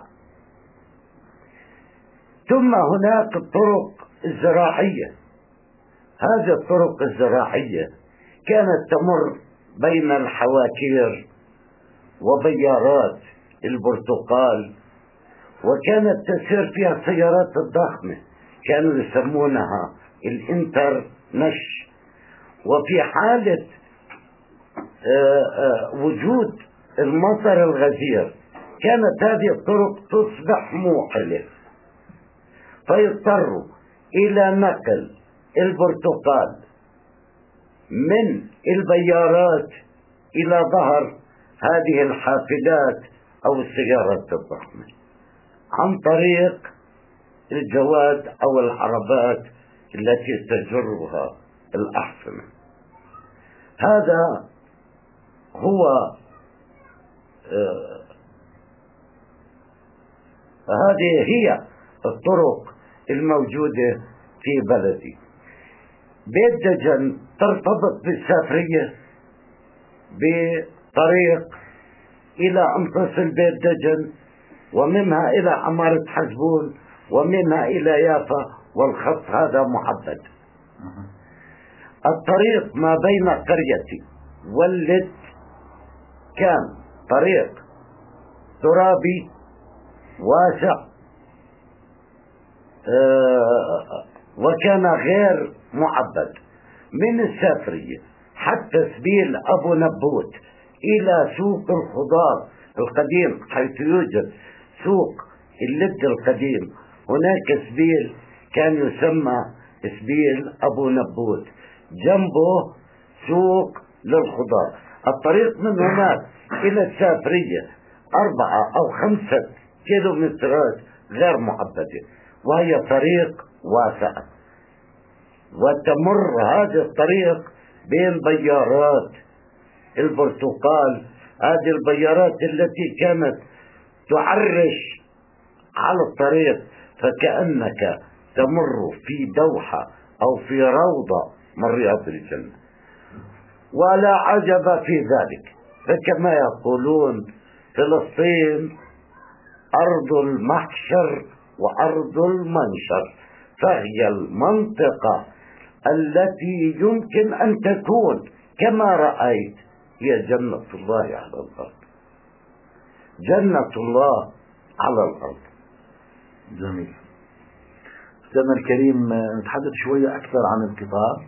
ثم هناك الطرق الزراعية. هذه الطرق الزراعية كانت تمر بين الحواكير وبيارات البرتقال، وكانت تسير فيها السيارات الضخمة كانوا يسمونها الانتر نش. وفي حالة وجود المطر الغزير كانت هذه الطرق تصبح موحلة، فيضطروا إلى نقل البرتقال من البيارات إلى ظهر هذه الحافلات أو السيارات الضخمة عن طريق الجواد أو العربات التي تجرها الأحصنة. هذا هو هذه هي الطرق الموجودة في بلدي. بيت دجن ترتبط بالسافرية بطريق إلى أن تصل بيت دجن، ومنها إلى عمارة حزبون، ومنها إلى يافا، والخط هذا محدد. الطريق ما بين قريتي واللد كان طريق ترابي واسع، وكان غير معبد. من السافرية حتى سبيل أبو نبوت إلى سوق الخضار القديم، حيث يوجد سوق اللد القديم، هناك سبيل كان يسمى سبيل أبو نبوت، جنبه سوق للخضار. الطريق من هناك إلى السافرية 4 أو 5 كيلومترات غير معبدة، وهي طريق واسعة، وتمر هذه الطريق بين بيارات البرتقال، هذه البيارات التي كانت تعرش على الطريق، فكأنك تمر في دوحة أو في روضة من رياض الجنة. ولا عجب في ذلك، فكما يقولون فلسطين أرض المحشر وأرض المنشر، فهي المنطقة التي يمكن أن تكون كما رأيت هي جنة الله على الأرض. جنة الله على الأرض. جميل. أستاذنا الكريم، نتحدث شوية أكثر عن القطار.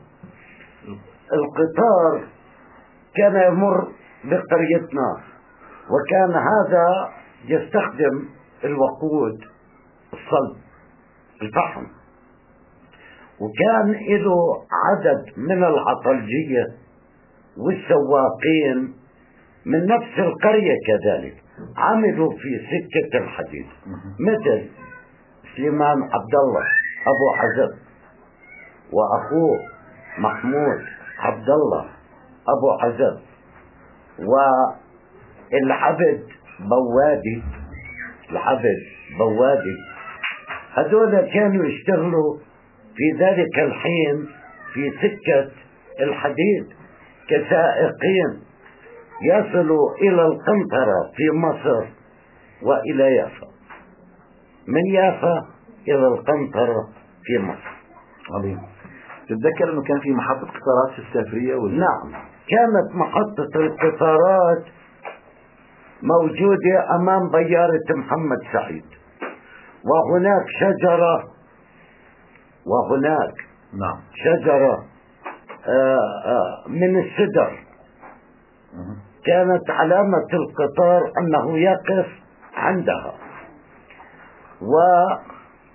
القطار كان يمر بقريتنا، وكان هذا يستخدم الوقود الصلب الفحم، وكان له عدد من العطلجية والسواقين من نفس القرية كذلك عملوا في سكة الحديد، مثل سليمان عبد الله أبو عزب وأخوه محمود عبد الله أبو عزب والعبد بوادي. العبد بوادي هذول كانوا يشتغلوا في ذلك الحين في سكة الحديد كسائقين يصلوا إلى القنطرة في مصر وإلى يافا، من يافا إلى القنطرة في مصر. عظيم. تتذكر أنه كان في محطة قطارات في السافرية نعم، كانت محطة القطارات موجودة أمام بيارة محمد سعيد، وهناك شجرة نعم شجرة من السدر كانت علامة القطار أنه يقف عندها، وأمام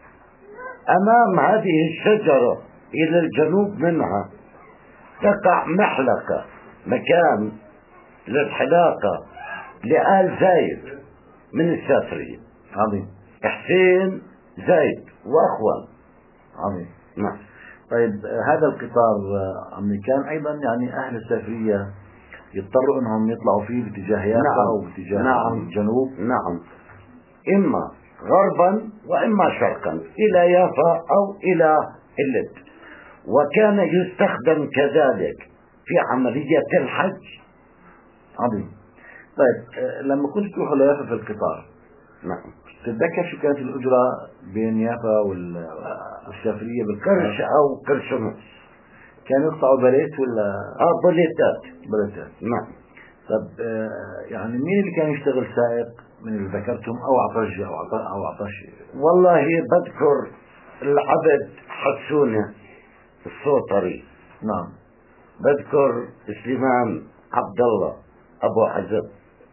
هذه الشجرة إلى الجنوب منها تقع محلقة، مكان للحلاقة لآل زايد من السافرية. عظيم. حسين زايد وأخوان. عظيم. نعم. طيب، هذا القطار عمي كان أيضا يعني أهل السافرية يضطروا أنهم يطلعوا فيه باتجاه يافا أو باتجاه الجنوب. نعم، إما غربا وإما شرقا إلى يافا أو إلى اللد، وكان يستخدم كذلك في عملية الحج. عظيم. طيب، لما كنت تروحوا ليافا في القطار، نعم، تتذكر شو كانت الأجرة بين يافا والسافرية قرش أو قرش ونص؟ كانوا يقطعوا بليت ولا؟ بليتات. نعم. طب يعني مين اللي كان يشتغل سائق من اللي ذكرتهم أو عطشي أو عطشي؟ والله بذكر العبد حسونة السوطري. نعم. بذكر سليمان عبد الله أبو عزب.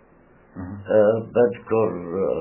بذكر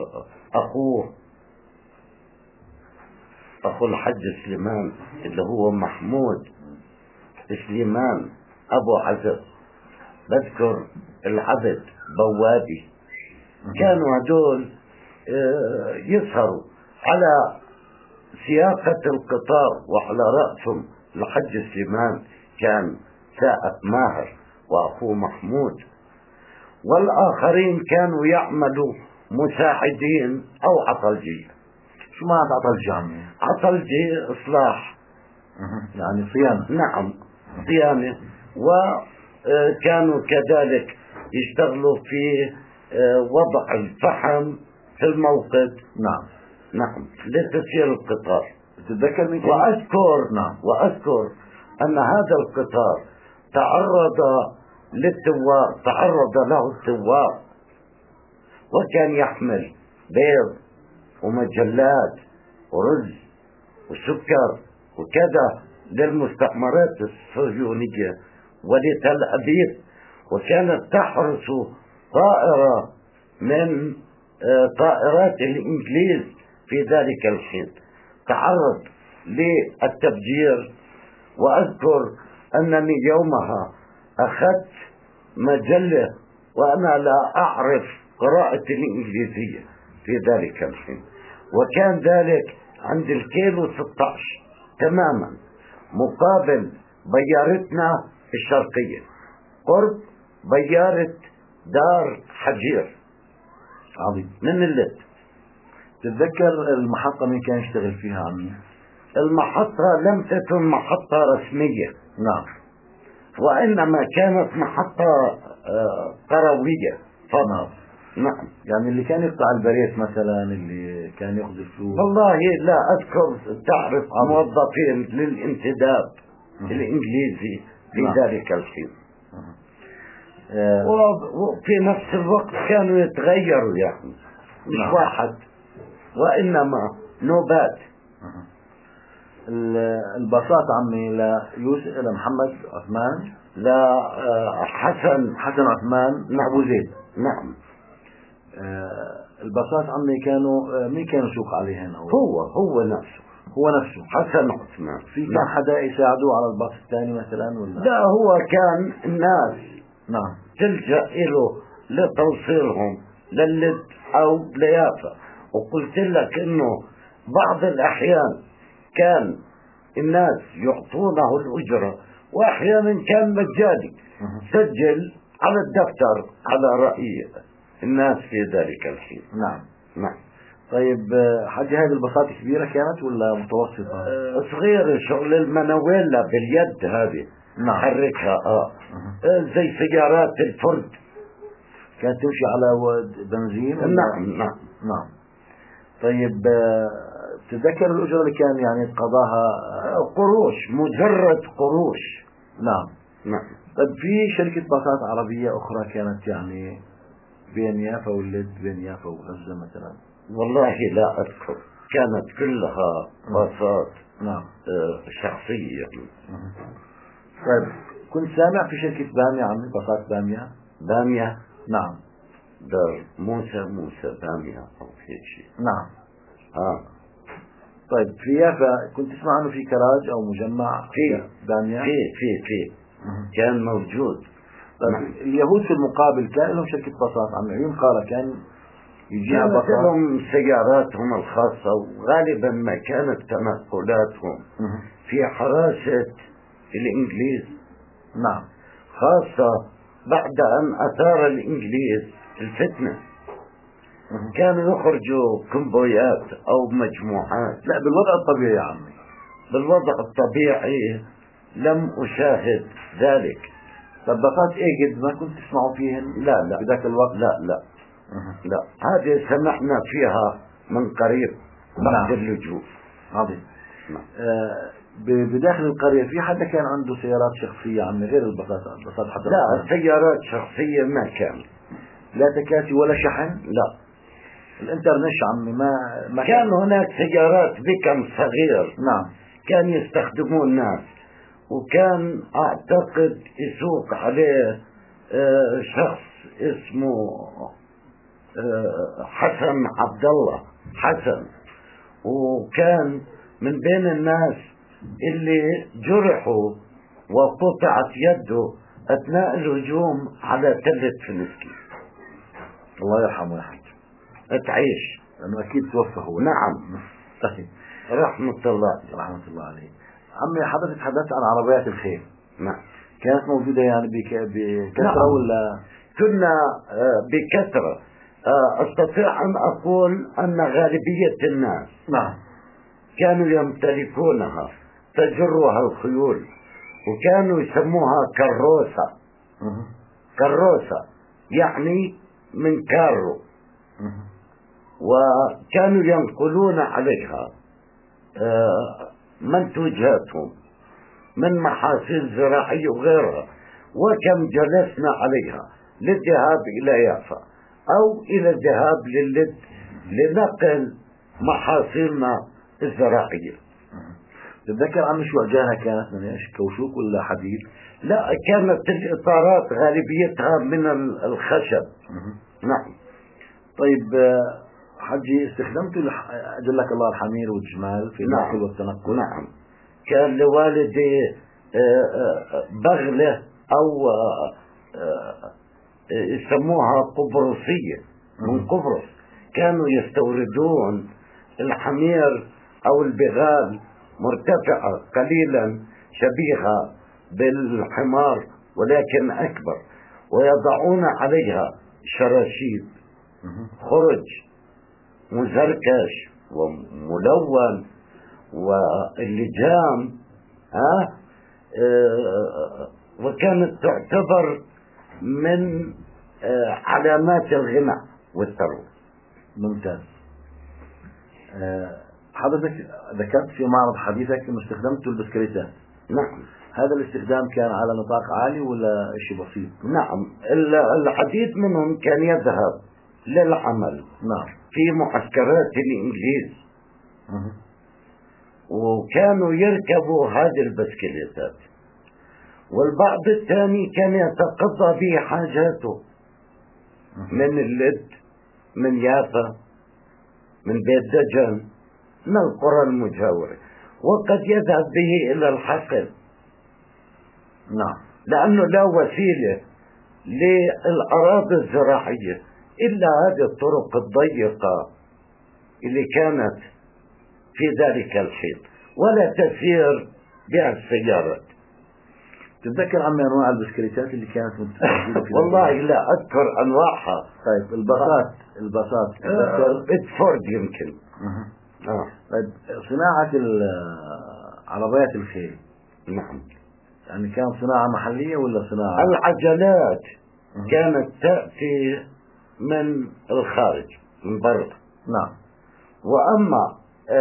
أخو الحج سليمان اللي هو محمود سليمان أبو عزب. بذكر العبد بوادي. كانوا هدول يسهروا على سياقة القطار، وعلى رأسهم الحج سليمان كان سائق ماهر وأخوه محمود، والآخرين كانوا يعملوا مساعدين أو عطلجية. شو معنى عطلجي عمي؟ عطلجي إصلاح، يعني صيانة. نعم، صيانة. وكانوا كذلك يشتغلوا في وضع الفحم في الموقد. نعم، لتسيير القطار. تتذكر من وأذكر أن هذا القطار تعرض له الثوار، وكان يحمل بيض ومجلات ورز وسكر وكذا للمستعمرات الصهيونية ولتل أبيب، وكانت تحرس طائرة من طائرات الإنجليز في ذلك الحين تعرض للتفجير. وأذكر أنني يومها أخذت مجلة وأنا لا أعرف قراءة الإنجليزية في ذلك الحين، وكان ذلك عند الكيلو 16 تماما مقابل بيارتنا الشرقية قرب بيارة دار حجير. عظيم. من اللد. تتذكر المحطة مين كان يشتغل فيها عمي؟ المحطة لم تكن محطة رسمية، نعم، وإنما كانت محطة قروية فقط. نعم. يعني اللي كان يقطع البريت مثلا، اللي كان يأخذ الفلوس. والله لا أذكر. تعرف موظفين للانتداب الإنجليزي في ذلك الحين. وفي نفس الوقت كانوا يتغيروا يعني مش واحد، وإنما نوبات. البساط عمي ليوسف لمحمد عثمان حسن عثمان أبو زيد. نعم. البساط عمي كانوا مين كانوا يسوق عليهن؟ هو نفسه حسن عثمان. في كان حدا يساعدوه على الباص الثاني مثلا ولا؟ لا، هو كان الناس نعم تلجأ له لتوصيلهم للد أو ليافا. وقلت لك إنه بعض الأحيان كان الناس يعطونه الأجرة، وأحيانا كان مجاني. سجل على الدفتر على رأي الناس في ذلك الحين. نعم. طيب حاجة هذه البساطة كبيرة كانت ولا متوسطة؟ صغيرة، شغل المنويلا باليد هذه. نعم. حركها زي سيارات الفرد. كانت تمشي على بنزين؟ نعم. طيب تتذكر الأجرة اللي كان يعني قضاها؟ قروش، مجرد قروش. نعم. طيب في شركة باصات عربية أخرى كانت يعني بين يافا واللد، بين يافا وغزة مثلا؟ والله لا أذكر، كانت كلها باصات نعم شخصية. طيب كنت سامع في شركة بامية عمي، باصات بامية؟ نعم. دار موسى بامية أو شيء. نعم. طيب في يافا كنت تسمع عنه في كراج أو مجمع في بامية؟ في كان موجود. طيب اليهود في المقابل كان لهم شركة باصات عم عيون قارة، كان يجيها باصات، لهم سياراتهم الخاصة، وغالبا ما كانت تنقلاتهم في حراسة الإنجليز. نعم. خاصة بعد أن أثار الإنجليز الفتنة كانوا يخرجوا كمبويات أو مجموعات. لا بالوضع الطبيعي يا عمي، بالوضع الطبيعي لم أشاهد ذلك. طبقات ايه قد ما كنت تسمعوا فيهن؟ لا بذاك الوقت لا هذه سمعنا فيها من قريب بعد اللجوء. عظيم. بداخل القرية في حدا كان عنده سيارات شخصية عمي غير البساط حتى؟ لا، سيارات شخصية ما كان. لا تكاتي ولا شحن؟ لا. الانترنش عمي ما كان هناك سيارات بكم صغير. نعم. كان يستخدمون الناس، وكان اعتقد يسوق عليه شخص اسمه حسن عبد الله حسن، وكان من بين الناس اللي جرحوا وقطعت يده اثناء الهجوم على تلة فلسطين. الله يرحمه يا حاج. تعيش، لانه اكيد توفى هو. نعم. طيب رحمة الله عليه. عمي حضرتك تحدثت عن عربيات الخيل. نعم. كانت موجودة يعني بكثرة؟ نعم. ولا كنا بكثرة. استطيع ان اقول ان غالبية الناس نعم كانوا يمتلكونها، تجرها الخيول، وكانوا يسموها كروسة يعني من كارو. وكانوا ينقلون عليها منتوجاتهم من محاصيل زراعية وغيرها. وكم جلسنا عليها للذهاب إلى يافا أو إلى الذهاب للد لنقل محاصيلنا الزراعية. تتذكر عم شو عجاها كانت من ايش؟ كوشوك ولا حديد؟ لا، كانت الإطارات غالبيتها من الخشب. نعم. طيب حجي استخدمت أجلك الله الحمير والجمال في النقل والتنقل؟ نعم. كان لوالدي بغلة أو يسموها قبرصية من قبرص. كانوا يستوردون الحمير أو البغال مرتفعة قليلا شبيهة بالحمار ولكن أكبر، ويضعون عليها شراشيب خرج مزركش وملون واللجام وكانت تعتبر من علامات الغنى والثروة. ممتاز. حضرتك ذكرت في معرض حديثك انه استخدمت البسكليتات. نعم. هذا الاستخدام كان على نطاق عالي ولا شيء بسيط؟ نعم، العديد منهم كان يذهب للعمل نعم في معسكرات الإنجليز، وكانوا يركبوا هذه البسكليتات، والبعض الثاني كان يتقضى به حاجاته من اللد، من يافا، من بيت دجن، من القرى المجاورة، وقد يذهب به إلى الحقل. نعم، لأنه لا وسيلة للأراضي الزراعية إلا هذه الطرق الضيقة اللي كانت في ذلك الحين، ولا تسير بها السيارات. تتذكر عمي أنواع البسكليتات اللي كانت موجودة في والله لا أذكر أنواعها. طيب الباصات بيتفورد يمكن. طيب صناعة عربيات الخيل، نعم، يعني كانت صناعة محلية ولا صناعة؟ العجلات كانت تأتي من الخارج، من برا. نعم. وأما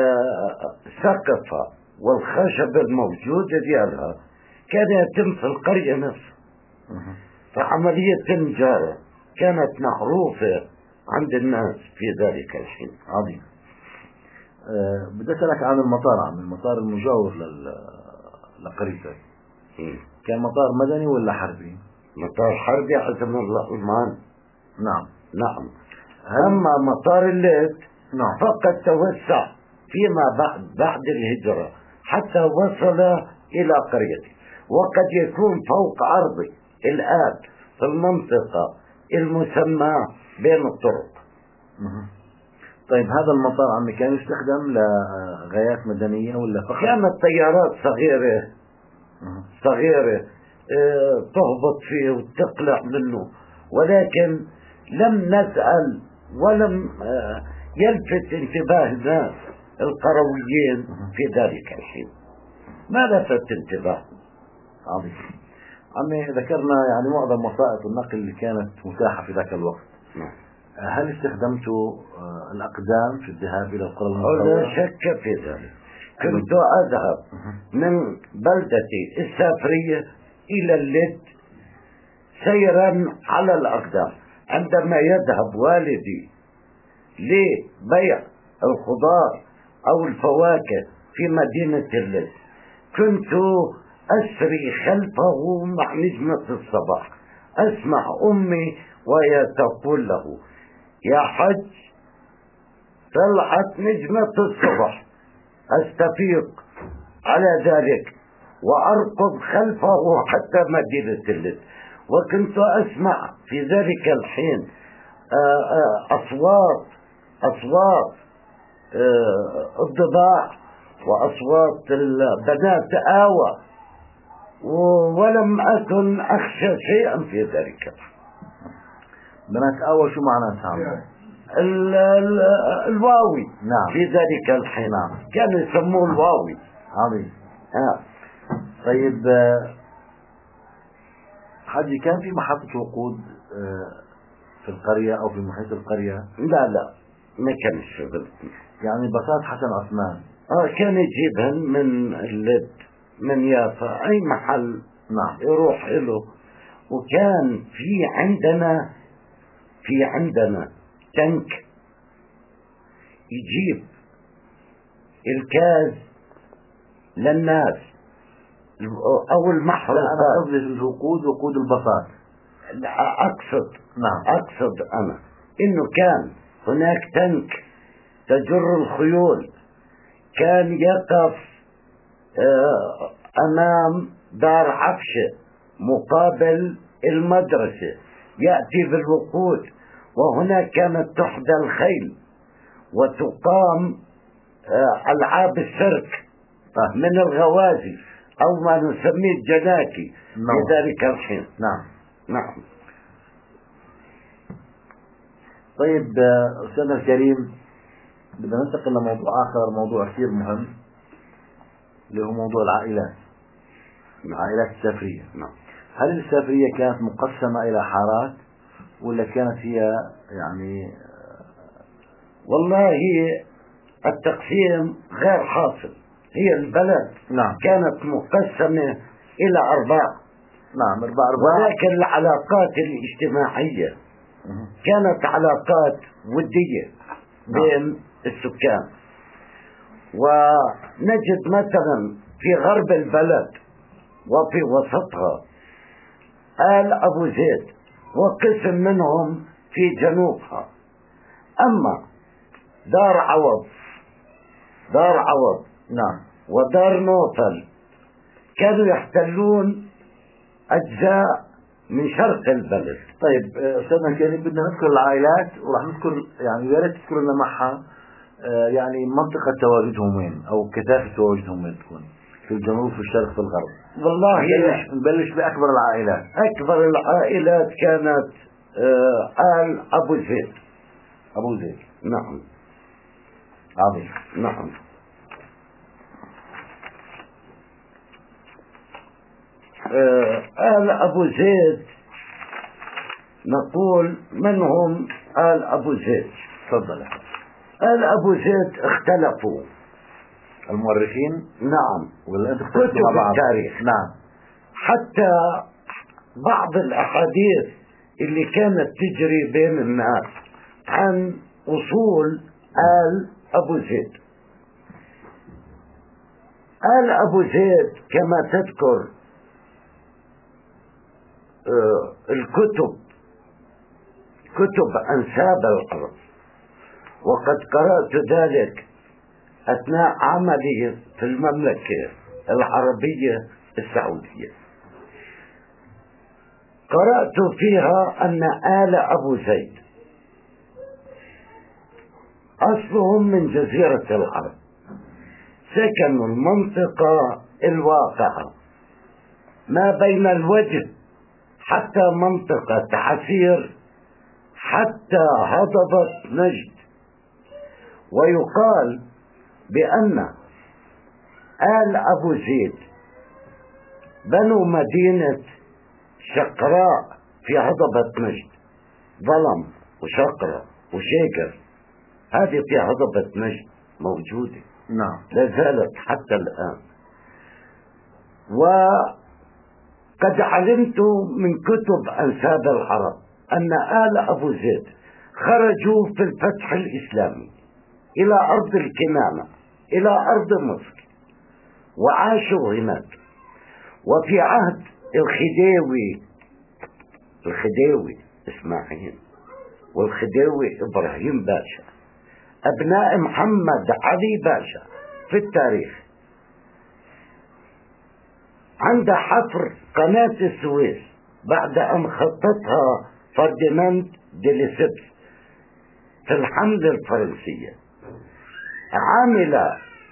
سقفها والخشب الموجود ديالها كان يتم في القرية نفسها. فعملية النجارة كانت معروفة عند الناس في ذلك الحين. عظيم. بدي أسألك عن المطار، عن المطار المجاور لقريتك. كان مطار مدني ولا حربي؟ مطار حربي عزم الله المان. نعم نعم. أما مطار الليث نعم فقد توسع فيما بعد الهجرة حتى وصل إلى قريته، وقد يكون فوق عرضه الآن في المنطقة المسمى بين الطرق. طيب هذا المطار عمي كان يستخدم لغايات مدنية ولا فقط؟ كانت طيارات صغيرة تهبط فيه وتقلع منه، ولكن لم نسأل ولم يلفت انتباه الناس القرويين في ذلك الحين، ما لفت انتباه. عظيم. عمي ذكرنا يعني معظم وسائط النقل اللي كانت متاحة في ذاك الوقت. هل استخدمتوا الأقدام في الذهاب إلى القرى المجاورة؟ لا شك في ذلك. كنت أذهب من بلدتي السافرية إلى اللد سيرا على الأقدام. عندما يذهب والدي لبيع الخضار أو الفواكه في مدينة اللد كنت أسري خلفه مع نجمة الصباح، أسمع أمي وهي تقول له: يا حج طلعت نجمة الصبح. أستفيق على ذلك وأركض خلفه حتى مدينة اللد، وكنت أسمع في ذلك الحين أصوات الضباع وأصوات البنات آوى، ولم أكن أخشى شيئا في ذلك. بنات آوى شو معناتها؟ الواوي. نعم. في ذلك الحين كانوا يسموه الواوي. عظيم. طيب حجي كان في محطة وقود في القرية أو في محيط القرية؟ لا ما كان الشغل. يعني باصات حسن عثمان كان يجيبهن من اللد، من يافا، أي محل. نعم. يروح له. وكان في عندنا تنك يجيب الكاز للناس أو المحروقات. أنا قصدي وقود الباصات. أقصد أنا إنه كان هناك تنك تجر الخيول، كان يقف أمام دار عفشة مقابل المدرسة يأتي بالوقود، وهناك كانت تحدى الخيل وتقام ألعاب السيرك من الغوازي أو ما نسميه الجناكي في ذلك الحين. نعم. طيب أستاذنا الكريم، بدنا ننتقل لموضوع آخر، موضوع كثير مهم، اللي هو موضوع العائلات. العائلات السافرية. هل السافرية كانت مقسمة إلى حارات ولا كانت هي يعني؟ والله التقسيم غير حاصل. هي البلد كانت مقسمة إلى 4. نعم 4. ولكن العلاقات الاجتماعية كانت علاقات ودية بين السكان. ونجد مثلا في غرب البلد وفي وسطها آل أبو زيد وقسم منهم في جنوبها. أما دار عوض نعم ودار نوفل كانوا يحتلون أجزاء من شرق البلد. طيب أستاذنا الكريم، بدنا نذكر العائلات وراح نذكر يعني يا ريت تذكر لنا معها يعني منطقة تواجدهم وين أو كثافة تواجدهم وين تكون، في الجنوب في الشرق في الغرب. والله نبلش بأكبر العائلات. أكبر العائلات كانت آل أبو زيد. أبو زيد. نعم. عظيم. نعم. آل أبو زيد نقول من هم آل أبو زيد؟ تفضل. آل أبو زيد اختلفوا المؤرخين. نعم. ولا أنت كتب التاريخ. نعم. حتى بعض الأحاديث اللي كانت تجري بين الناس عن أصول آل أبو زيد. آل أبو زيد كما تذكر الكتب، كتب أنساب العرب، وقد قرأت ذلك أثناء عملي في المملكة العربية السعودية. قرأت فيها أن آل أبو زيد أصلهم من جزيرة العرب، سكنوا المنطقة الواقعة ما بين الوجه حتى منطقة عسير حتى هضبة نجد. ويقال بأن آل أبو زيد بنوا مدينة شقراء في هضبة نجد، ظلم وشقرة وشيكر، هذه في هضبة نجد موجودة. نعم. لا زالت حتى الآن. وقد علمت من كتب أنساب العرب أن آل أبو زيد خرجوا في الفتح الإسلامي إلى أرض الكنانة، إلى أرض مصر، وعاشوا هناك. وفي عهد الخديوي إسماعيل والخديوي إبراهيم باشا، أبناء محمد علي باشا في التاريخ، عند حفر قناة السويس بعد أن خططها فرديناند دي ليسيبس في الحملة الفرنسية، عامل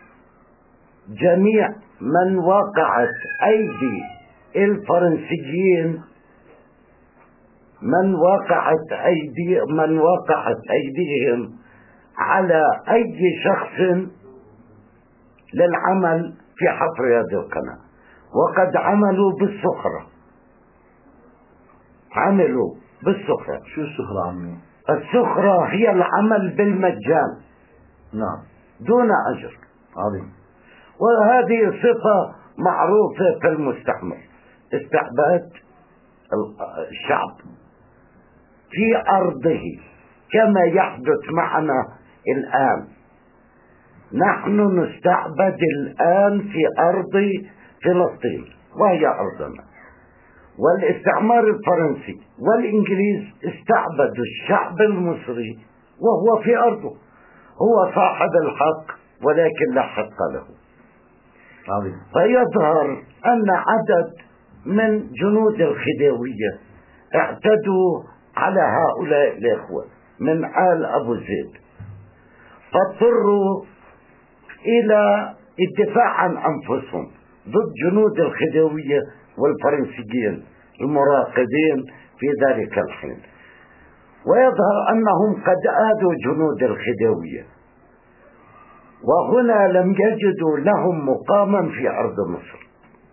جميع من وقعت الفرنسيين، من وقعت أيديهم على أي شخص للعمل في حفر هذه القناة. وقد عملوا بالسخرة. شو السخرة عمي؟ السخرة هي العمل بالمجان. نعم. دون أجر. عظيم. وهذه صفة معروفة في المستعمر، استعباد الشعب في أرضه كما يحدث معنا الآن. نحن نستعبد الآن في أرض فلسطين وهي أرضنا. والاستعمار الفرنسي والإنجليز استعبدوا الشعب المصري وهو في أرضه، هو صاحب الحق ولكن لا حق له. عظيم. فيظهر أن عدد من جنود الخديوية اعتدوا على هؤلاء الإخوة من آل أبو زيد، فاضطروا إلى الدفاع عن أنفسهم ضد جنود الخديوية والفرنسيين المراقبين في ذلك الحين. ويظهر أنهم قد آذوا جنود الخديوية، وهنا لم يجدوا لهم مقاما في أرض مصر،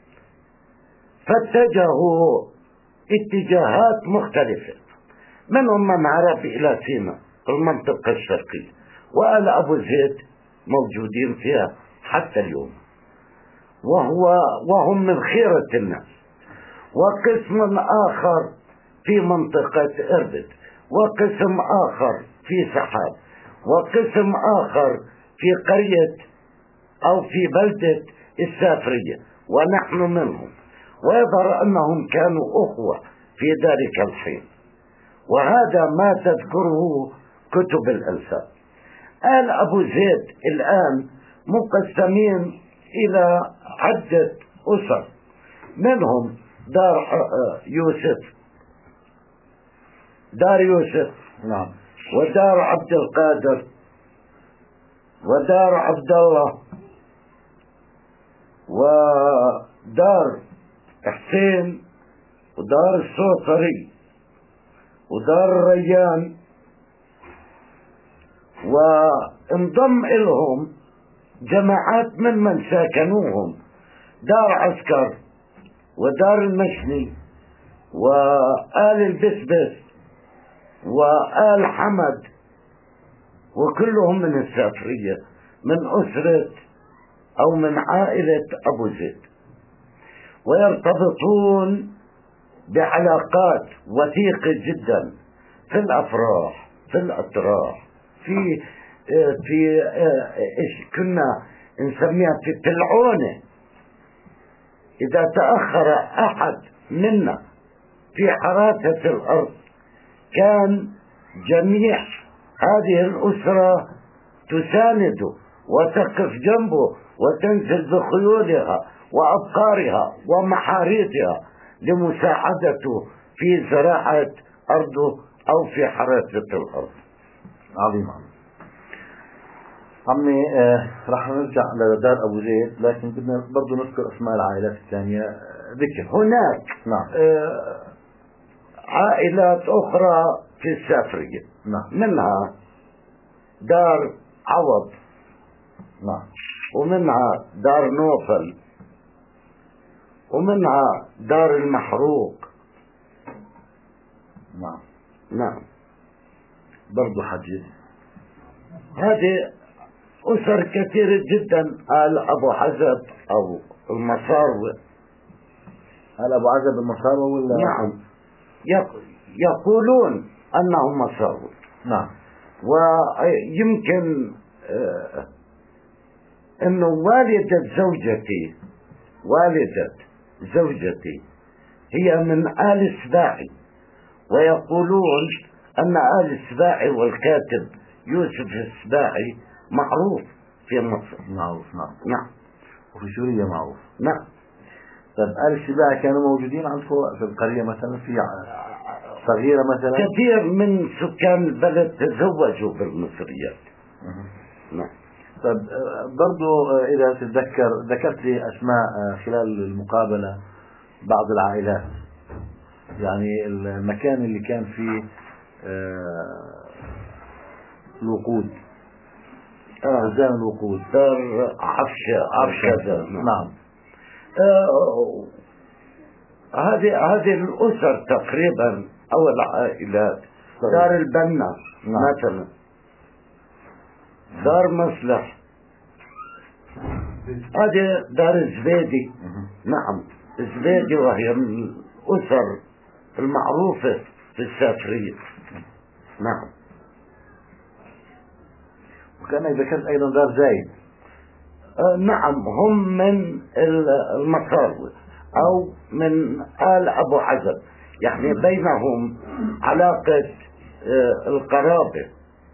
فاتجهوا اتجاهات مختلفة، منهم من هرب إلى سيناء المنطقة الشرقية، وآل أبو زيد موجودين فيها حتى اليوم. وهم من خيرة الناس، وقسم آخر في منطقة إربد، وقسم آخر في سحاب، وقسم آخر في قرية أو في بلدة السافرية، ونحن منهم. ويظهر أنهم كانوا أخوة في ذلك الحين، وهذا ما تذكره كتب الأنساب. آل أبو زيد الآن مقسمين إلى عدة أسر، منهم دار يوسف نعم، ودار عبد القادر ودار عبد الله ودار حسين ودار السوطري ودار الريان، وانضم إلهم جماعات ممن ساكنوهم، دار عسكر ودار المشني وآل البسبس وآل حمد، وكلهم من السافرية، من أسرة أو من عائلة أبو زيد، ويرتبطون بعلاقات وثيقة جدا في الأفراح، في الأتراح، في كنا نسميها في العونة. إذا تأخر أحد منا في حراسة الأرض كان جميع هذه الأسرة تسانده وتقف جنبه وتنزل بخيولها وأبقارها ومحاريثها لمساعدته في زراعة أرضه أو في حراسة الأرض. عظيم. عمي راح نرجع لدار أبو زيد، لكن بدنا برضو نذكر أسماء العائلات الثانية. ذكر هناك نعم عائلات أخرى في السافرية، نعم، منها دار عوض، نعم، ومنها دار نوفل، ومنها دار المحروق. نعم، نعم، برضو حجي. هذه أسر كثيرة جدا. آل أبو حزب أو المصاروي. هل أبو عزب المصاروي ولا؟ نعم، يقولون أنهم مصاروي. نعم. ويمكن أنه والدة زوجتي هي من آل السباعي، ويقولون أن آل السباعي والكاتب يوسف السباعي معروف في مصر. معروف. نعم. نعم. وفي سوريا معروف. نعم. طيب آل السباعي كانوا موجودين عندكم في القرية مثلا، في صغيرة مثلا؟ كثير من سكان البلد تزوجوا بالمصريات. نعم. طيب برضو إذا تتذكر ذكرت لي أسماء خلال المقابلة بعض العائلات، يعني المكان اللي كان فيه الوقود، خزان الوقود، دار عفشة. نعم. هذه الأسر تقريبا أو العائلات. دار البنا مثلا، دار مصلح، هذه دار الزبيدي. نعم، الزبيدي وهي من الأسر المعروفة في السافرية. نعم. وكان ذكرت أيضا دار زايد. نعم، هم من المصاروي أو من آل أبو حزب، يعني بينهم علاقة القرابة.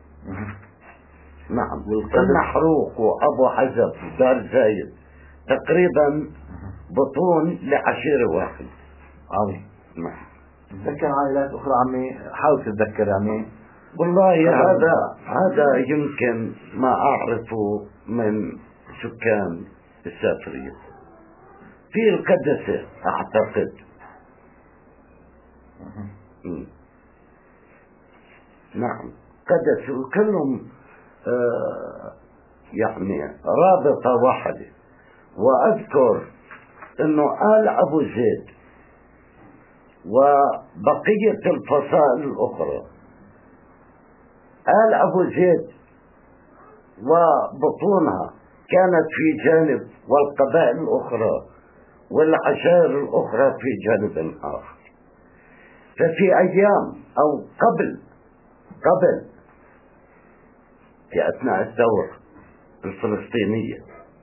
نعم. المحروق وأبو حزب ودار زايد تقريبا بطون لعشيرة واحد. عظيم. نعم. تذكر عائلات أخرى عمي، حاول تتذكر يعني. والله هذا يمكن ما أعرفه من سكان السافرية. في القدسة أعتقد. نعم، قدسة وكلهم يعني رابطة واحدة. وأذكر أنه آل أبو زيد وبقية الفصائل الأخرى، آل أبو زيد وبطونها كانت في جانب والقبائل الأخرى والعشائر الأخرى في جانب آخر. ففي أيام أو قبل في أثناء الثورة الفلسطينية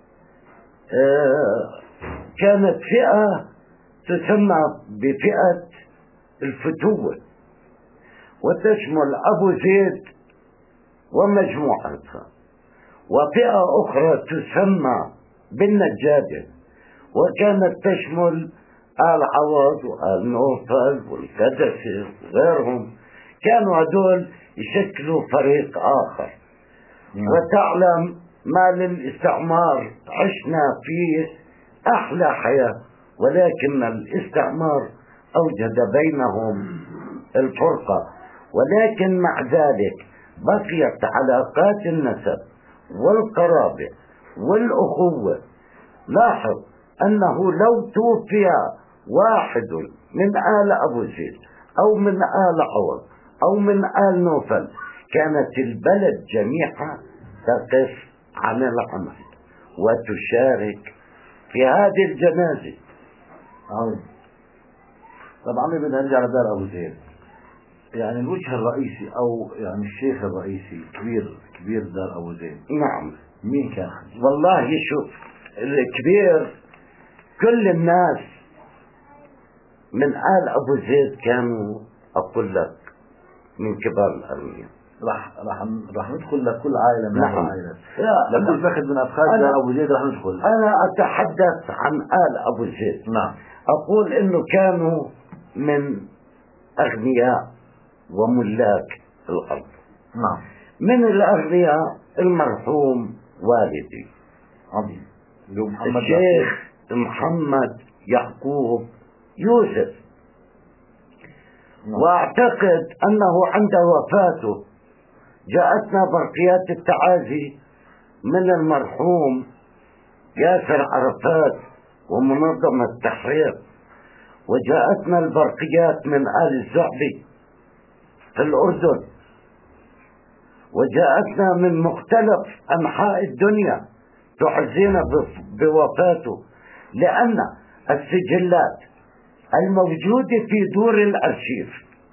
كانت فئة تسمى بفئة الفتوة، وتشمل أبو زيد ومجموعتها، وفئة أخرى تسمى بالنجادة، وكانت تشمل آل عوض وآل نوفل والكدسي وغيرهم. كانوا هدول يشكلوا فريق آخر. وتعلم ما للاستعمار عشنا فيه أحلى حياة، ولكن الاستعمار أوجد بينهم الفرقة. ولكن مع ذلك بقيت علاقات النسب والقرابة والأخوة. لاحظ أنه لو توفي واحد من آل أبو زيد أو من آل عوض أو من آل نوفل، كانت البلد جميعا تقف عن العمل وتشارك في هذه الجنازة. طبعا بدنا نرجع لدار أبو زيد. يعني الوجه الرئيسي أو يعني الشيخ الرئيسي كبير دار أبو زيد. نعم. مين كان؟ والله شوف، الكبير كل الناس من آل أبو زيد كانوا أقول لك من كبار الأغنياء. راح ندخل لكل عائلة من نعم. العائلات، لكل فخذ من أفخاذ دار أبو زيد راح ندخل. أنا أتحدث عن آل أبو زيد. نعم. أقول إنه كانوا من أغنياء وملاك الأرض. نعم. من الأغنياء المرحوم والدي عظيم الشيخ محمد يعقوب يوسف. واعتقد أنه عند وفاته جاءتنا برقيات التعازي من المرحوم ياسر عرفات ومنظمة التحرير، وجاءتنا البرقيات من آل الزعبي في الأردن، وجاءتنا من مختلف أنحاء الدنيا تعزينا بوفاته، لأن السجلات الموجودة في دور الأرشيف،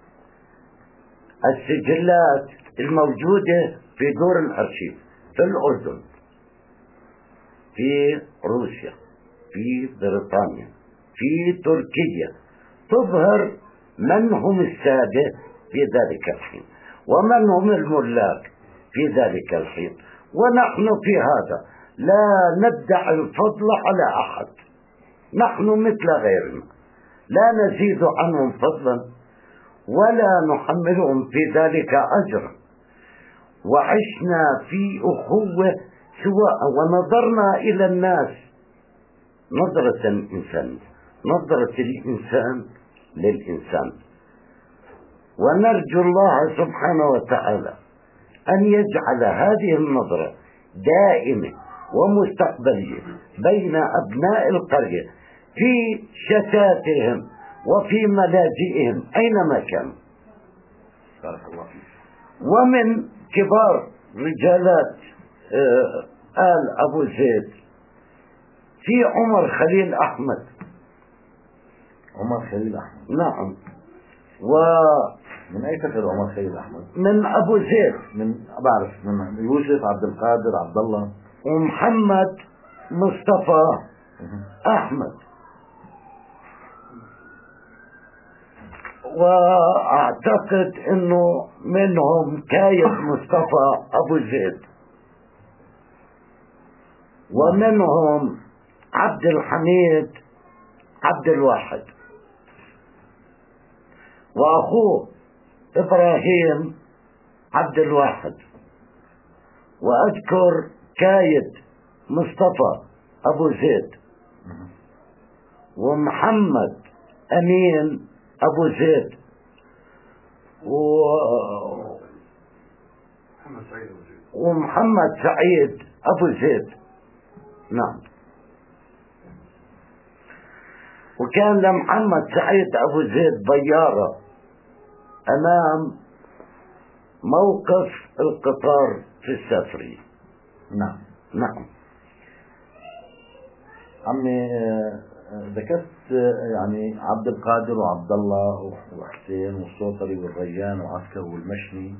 السجلات الموجودة في دور الأرشيف في الأردن، في روسيا، في بريطانيا، في تركيا، تظهر من هم السادة في ذلك الحين ومن هم الملاك في ذلك الحين. ونحن في هذا لا ندعي الفضل على أحد، نحن مثل غيرنا، لا نزيد عنهم فضلا ولا نحملهم في ذلك أجرا. وعشنا في أخوة سواء، ونظرنا إلى الناس نظرة الإنسان، نظرة الإنسان للإنسان. ونرجو الله سبحانه وتعالى أن يجعل هذه النظرة دائمة ومستقبلية بين أبناء القرية في شتاتهم وفي ملاجئهم أينما كانوا. ومن كبار رجالات آل أبو زيد في عمر خليل أحمد. عمر خليل أحمد. نعم. من أي فكر عمر خليل أحمد؟ من أبو زيد. من بعرف، من يوسف عبد القادر عبد الله ومحمد مصطفى أحمد. وأعتقد أنه منهم كايد مصطفى أبو زيد، ومنهم عبد الحميد عبد الواحد، وأخوه إبراهيم عبد الواحد. وأذكر كايد مصطفى أبو زيد، ومحمد أمين أبو زيد، ومحمد سعيد أبو زيد. نعم. وكان لمحمد سعيد أبو زيد بيارة أمام موقف القطار في السفري. نعم. نعم. عمي ذكرت يعني عبد القادر وعبد الله وحسين والسوطري والريان وعسكر والمشني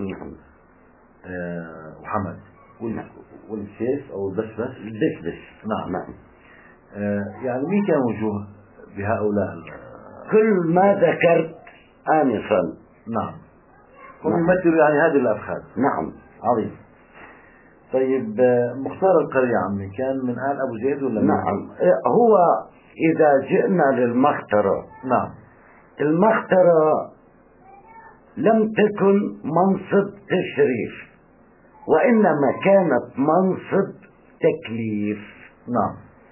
وحمد والسيف او البسبس. نعم. يعني مين كان وجوه بهؤلاء؟ كل ما ذكرت آنفا. نعم. هم يمثلوا يعني هذه الأفخاذ. نعم. عظيم. طيب مختار القرية عمي كان من آل أبو زيد ولا؟ نعم. هو إذا جئنا للمخترة. نعم. المخترة لم تكن منصب تشريف، وإنما كانت منصب تكليف. نعم.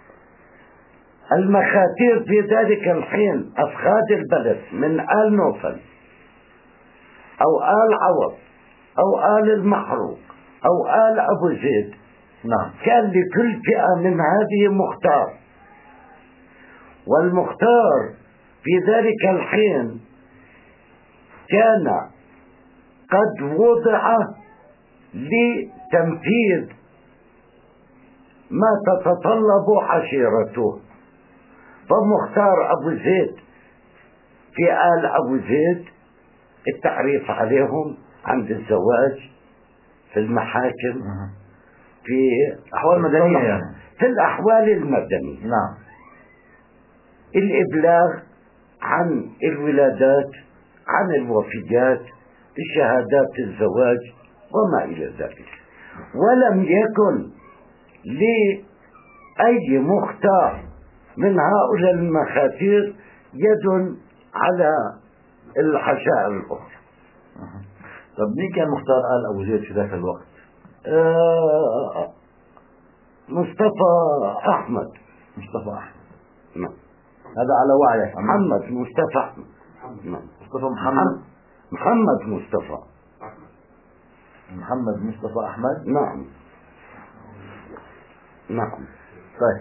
المخاتير في ذلك الحين أفخاذ البلد من آل نوفل أو آل عوض أو آل المحروق أو آل أبو زيد. نعم. كان لكل فئة من هذه مختار، والمختار في ذلك الحين كان قد وضع لتنفيذ ما تتطلب عشيرته. فمختار أبو زيد في آل أبو زيد التعريف عليهم عند الزواج، في المحاكم، في أحوال مدنية يعني. في الأحوال المدنية. نعم. الإبلاغ عن الولادات، عن الوفيات، شهادات الزواج وما إلى ذلك. ولم يكن لأي مختار من هؤلاء المخاتير يد على الحشائر الأخرى. طب مين كان مختار آل أبو زيد في ذاك الوقت؟ مصطفى أحمد. نعم. هذا على وعيك. محمد مصطفى أحمد. نعم. مصطفى محمد. محمد مصطفى. محمد مصطفى أحمد. نعم. نعم. طيب.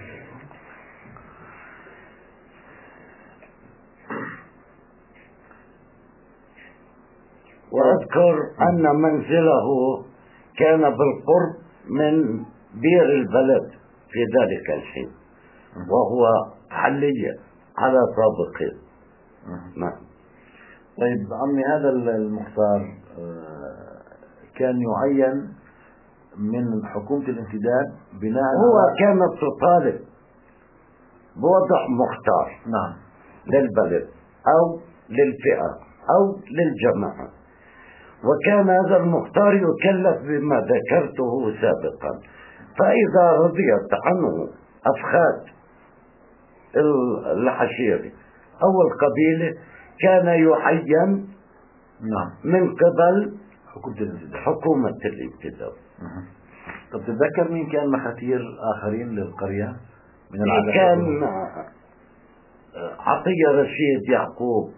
وأذكر أن منزله كان بالقرب من بير البلد في ذلك الحين، وهو حلية على سابقه. نعم. طيب عمي هذا المختار كان يعين من حكومة الامتداد بناء هو كانت تطالب بوضع مختار. نعم. للبلد أو للفئة أو للجماعة، وكان هذا المختار يكلف بما ذكرته سابقا. فإذا رضيت عنه أفخاذ العشيرة أو القبيلة كان يعين نعم من قبل حكومة الامتداد. طب تتذكر مين كان مخاتير آخرين للقرية من العدد؟ كان عطية رشيد يعقوب.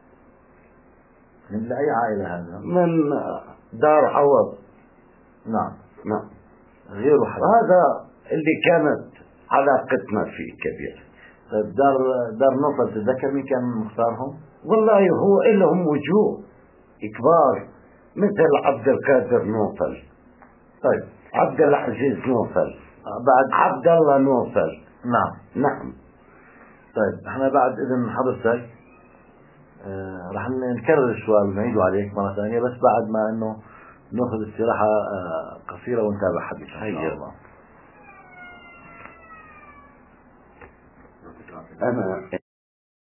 من أي عائلة هذا؟ من دار عوض. نعم. نعم. غيره حد. هذا اللي كانت علاقتنا فيه كبيرة. طيب دار نوفل تتذكر مين كان مختارهم؟ والله هو لهم وجوه كبار مثل عبد القادر نوفل. طيب عبد العزيز نوفل. بعد عبد الله نوفل. نعم. نعم. طيب احنا بعد إذن حضرتك رح نكرر السؤال ونعيده عليك مرة ثانية، بس بعد ما انه ناخذ استراحة قصيرة ونتابع حديث ان شاء الله. أنا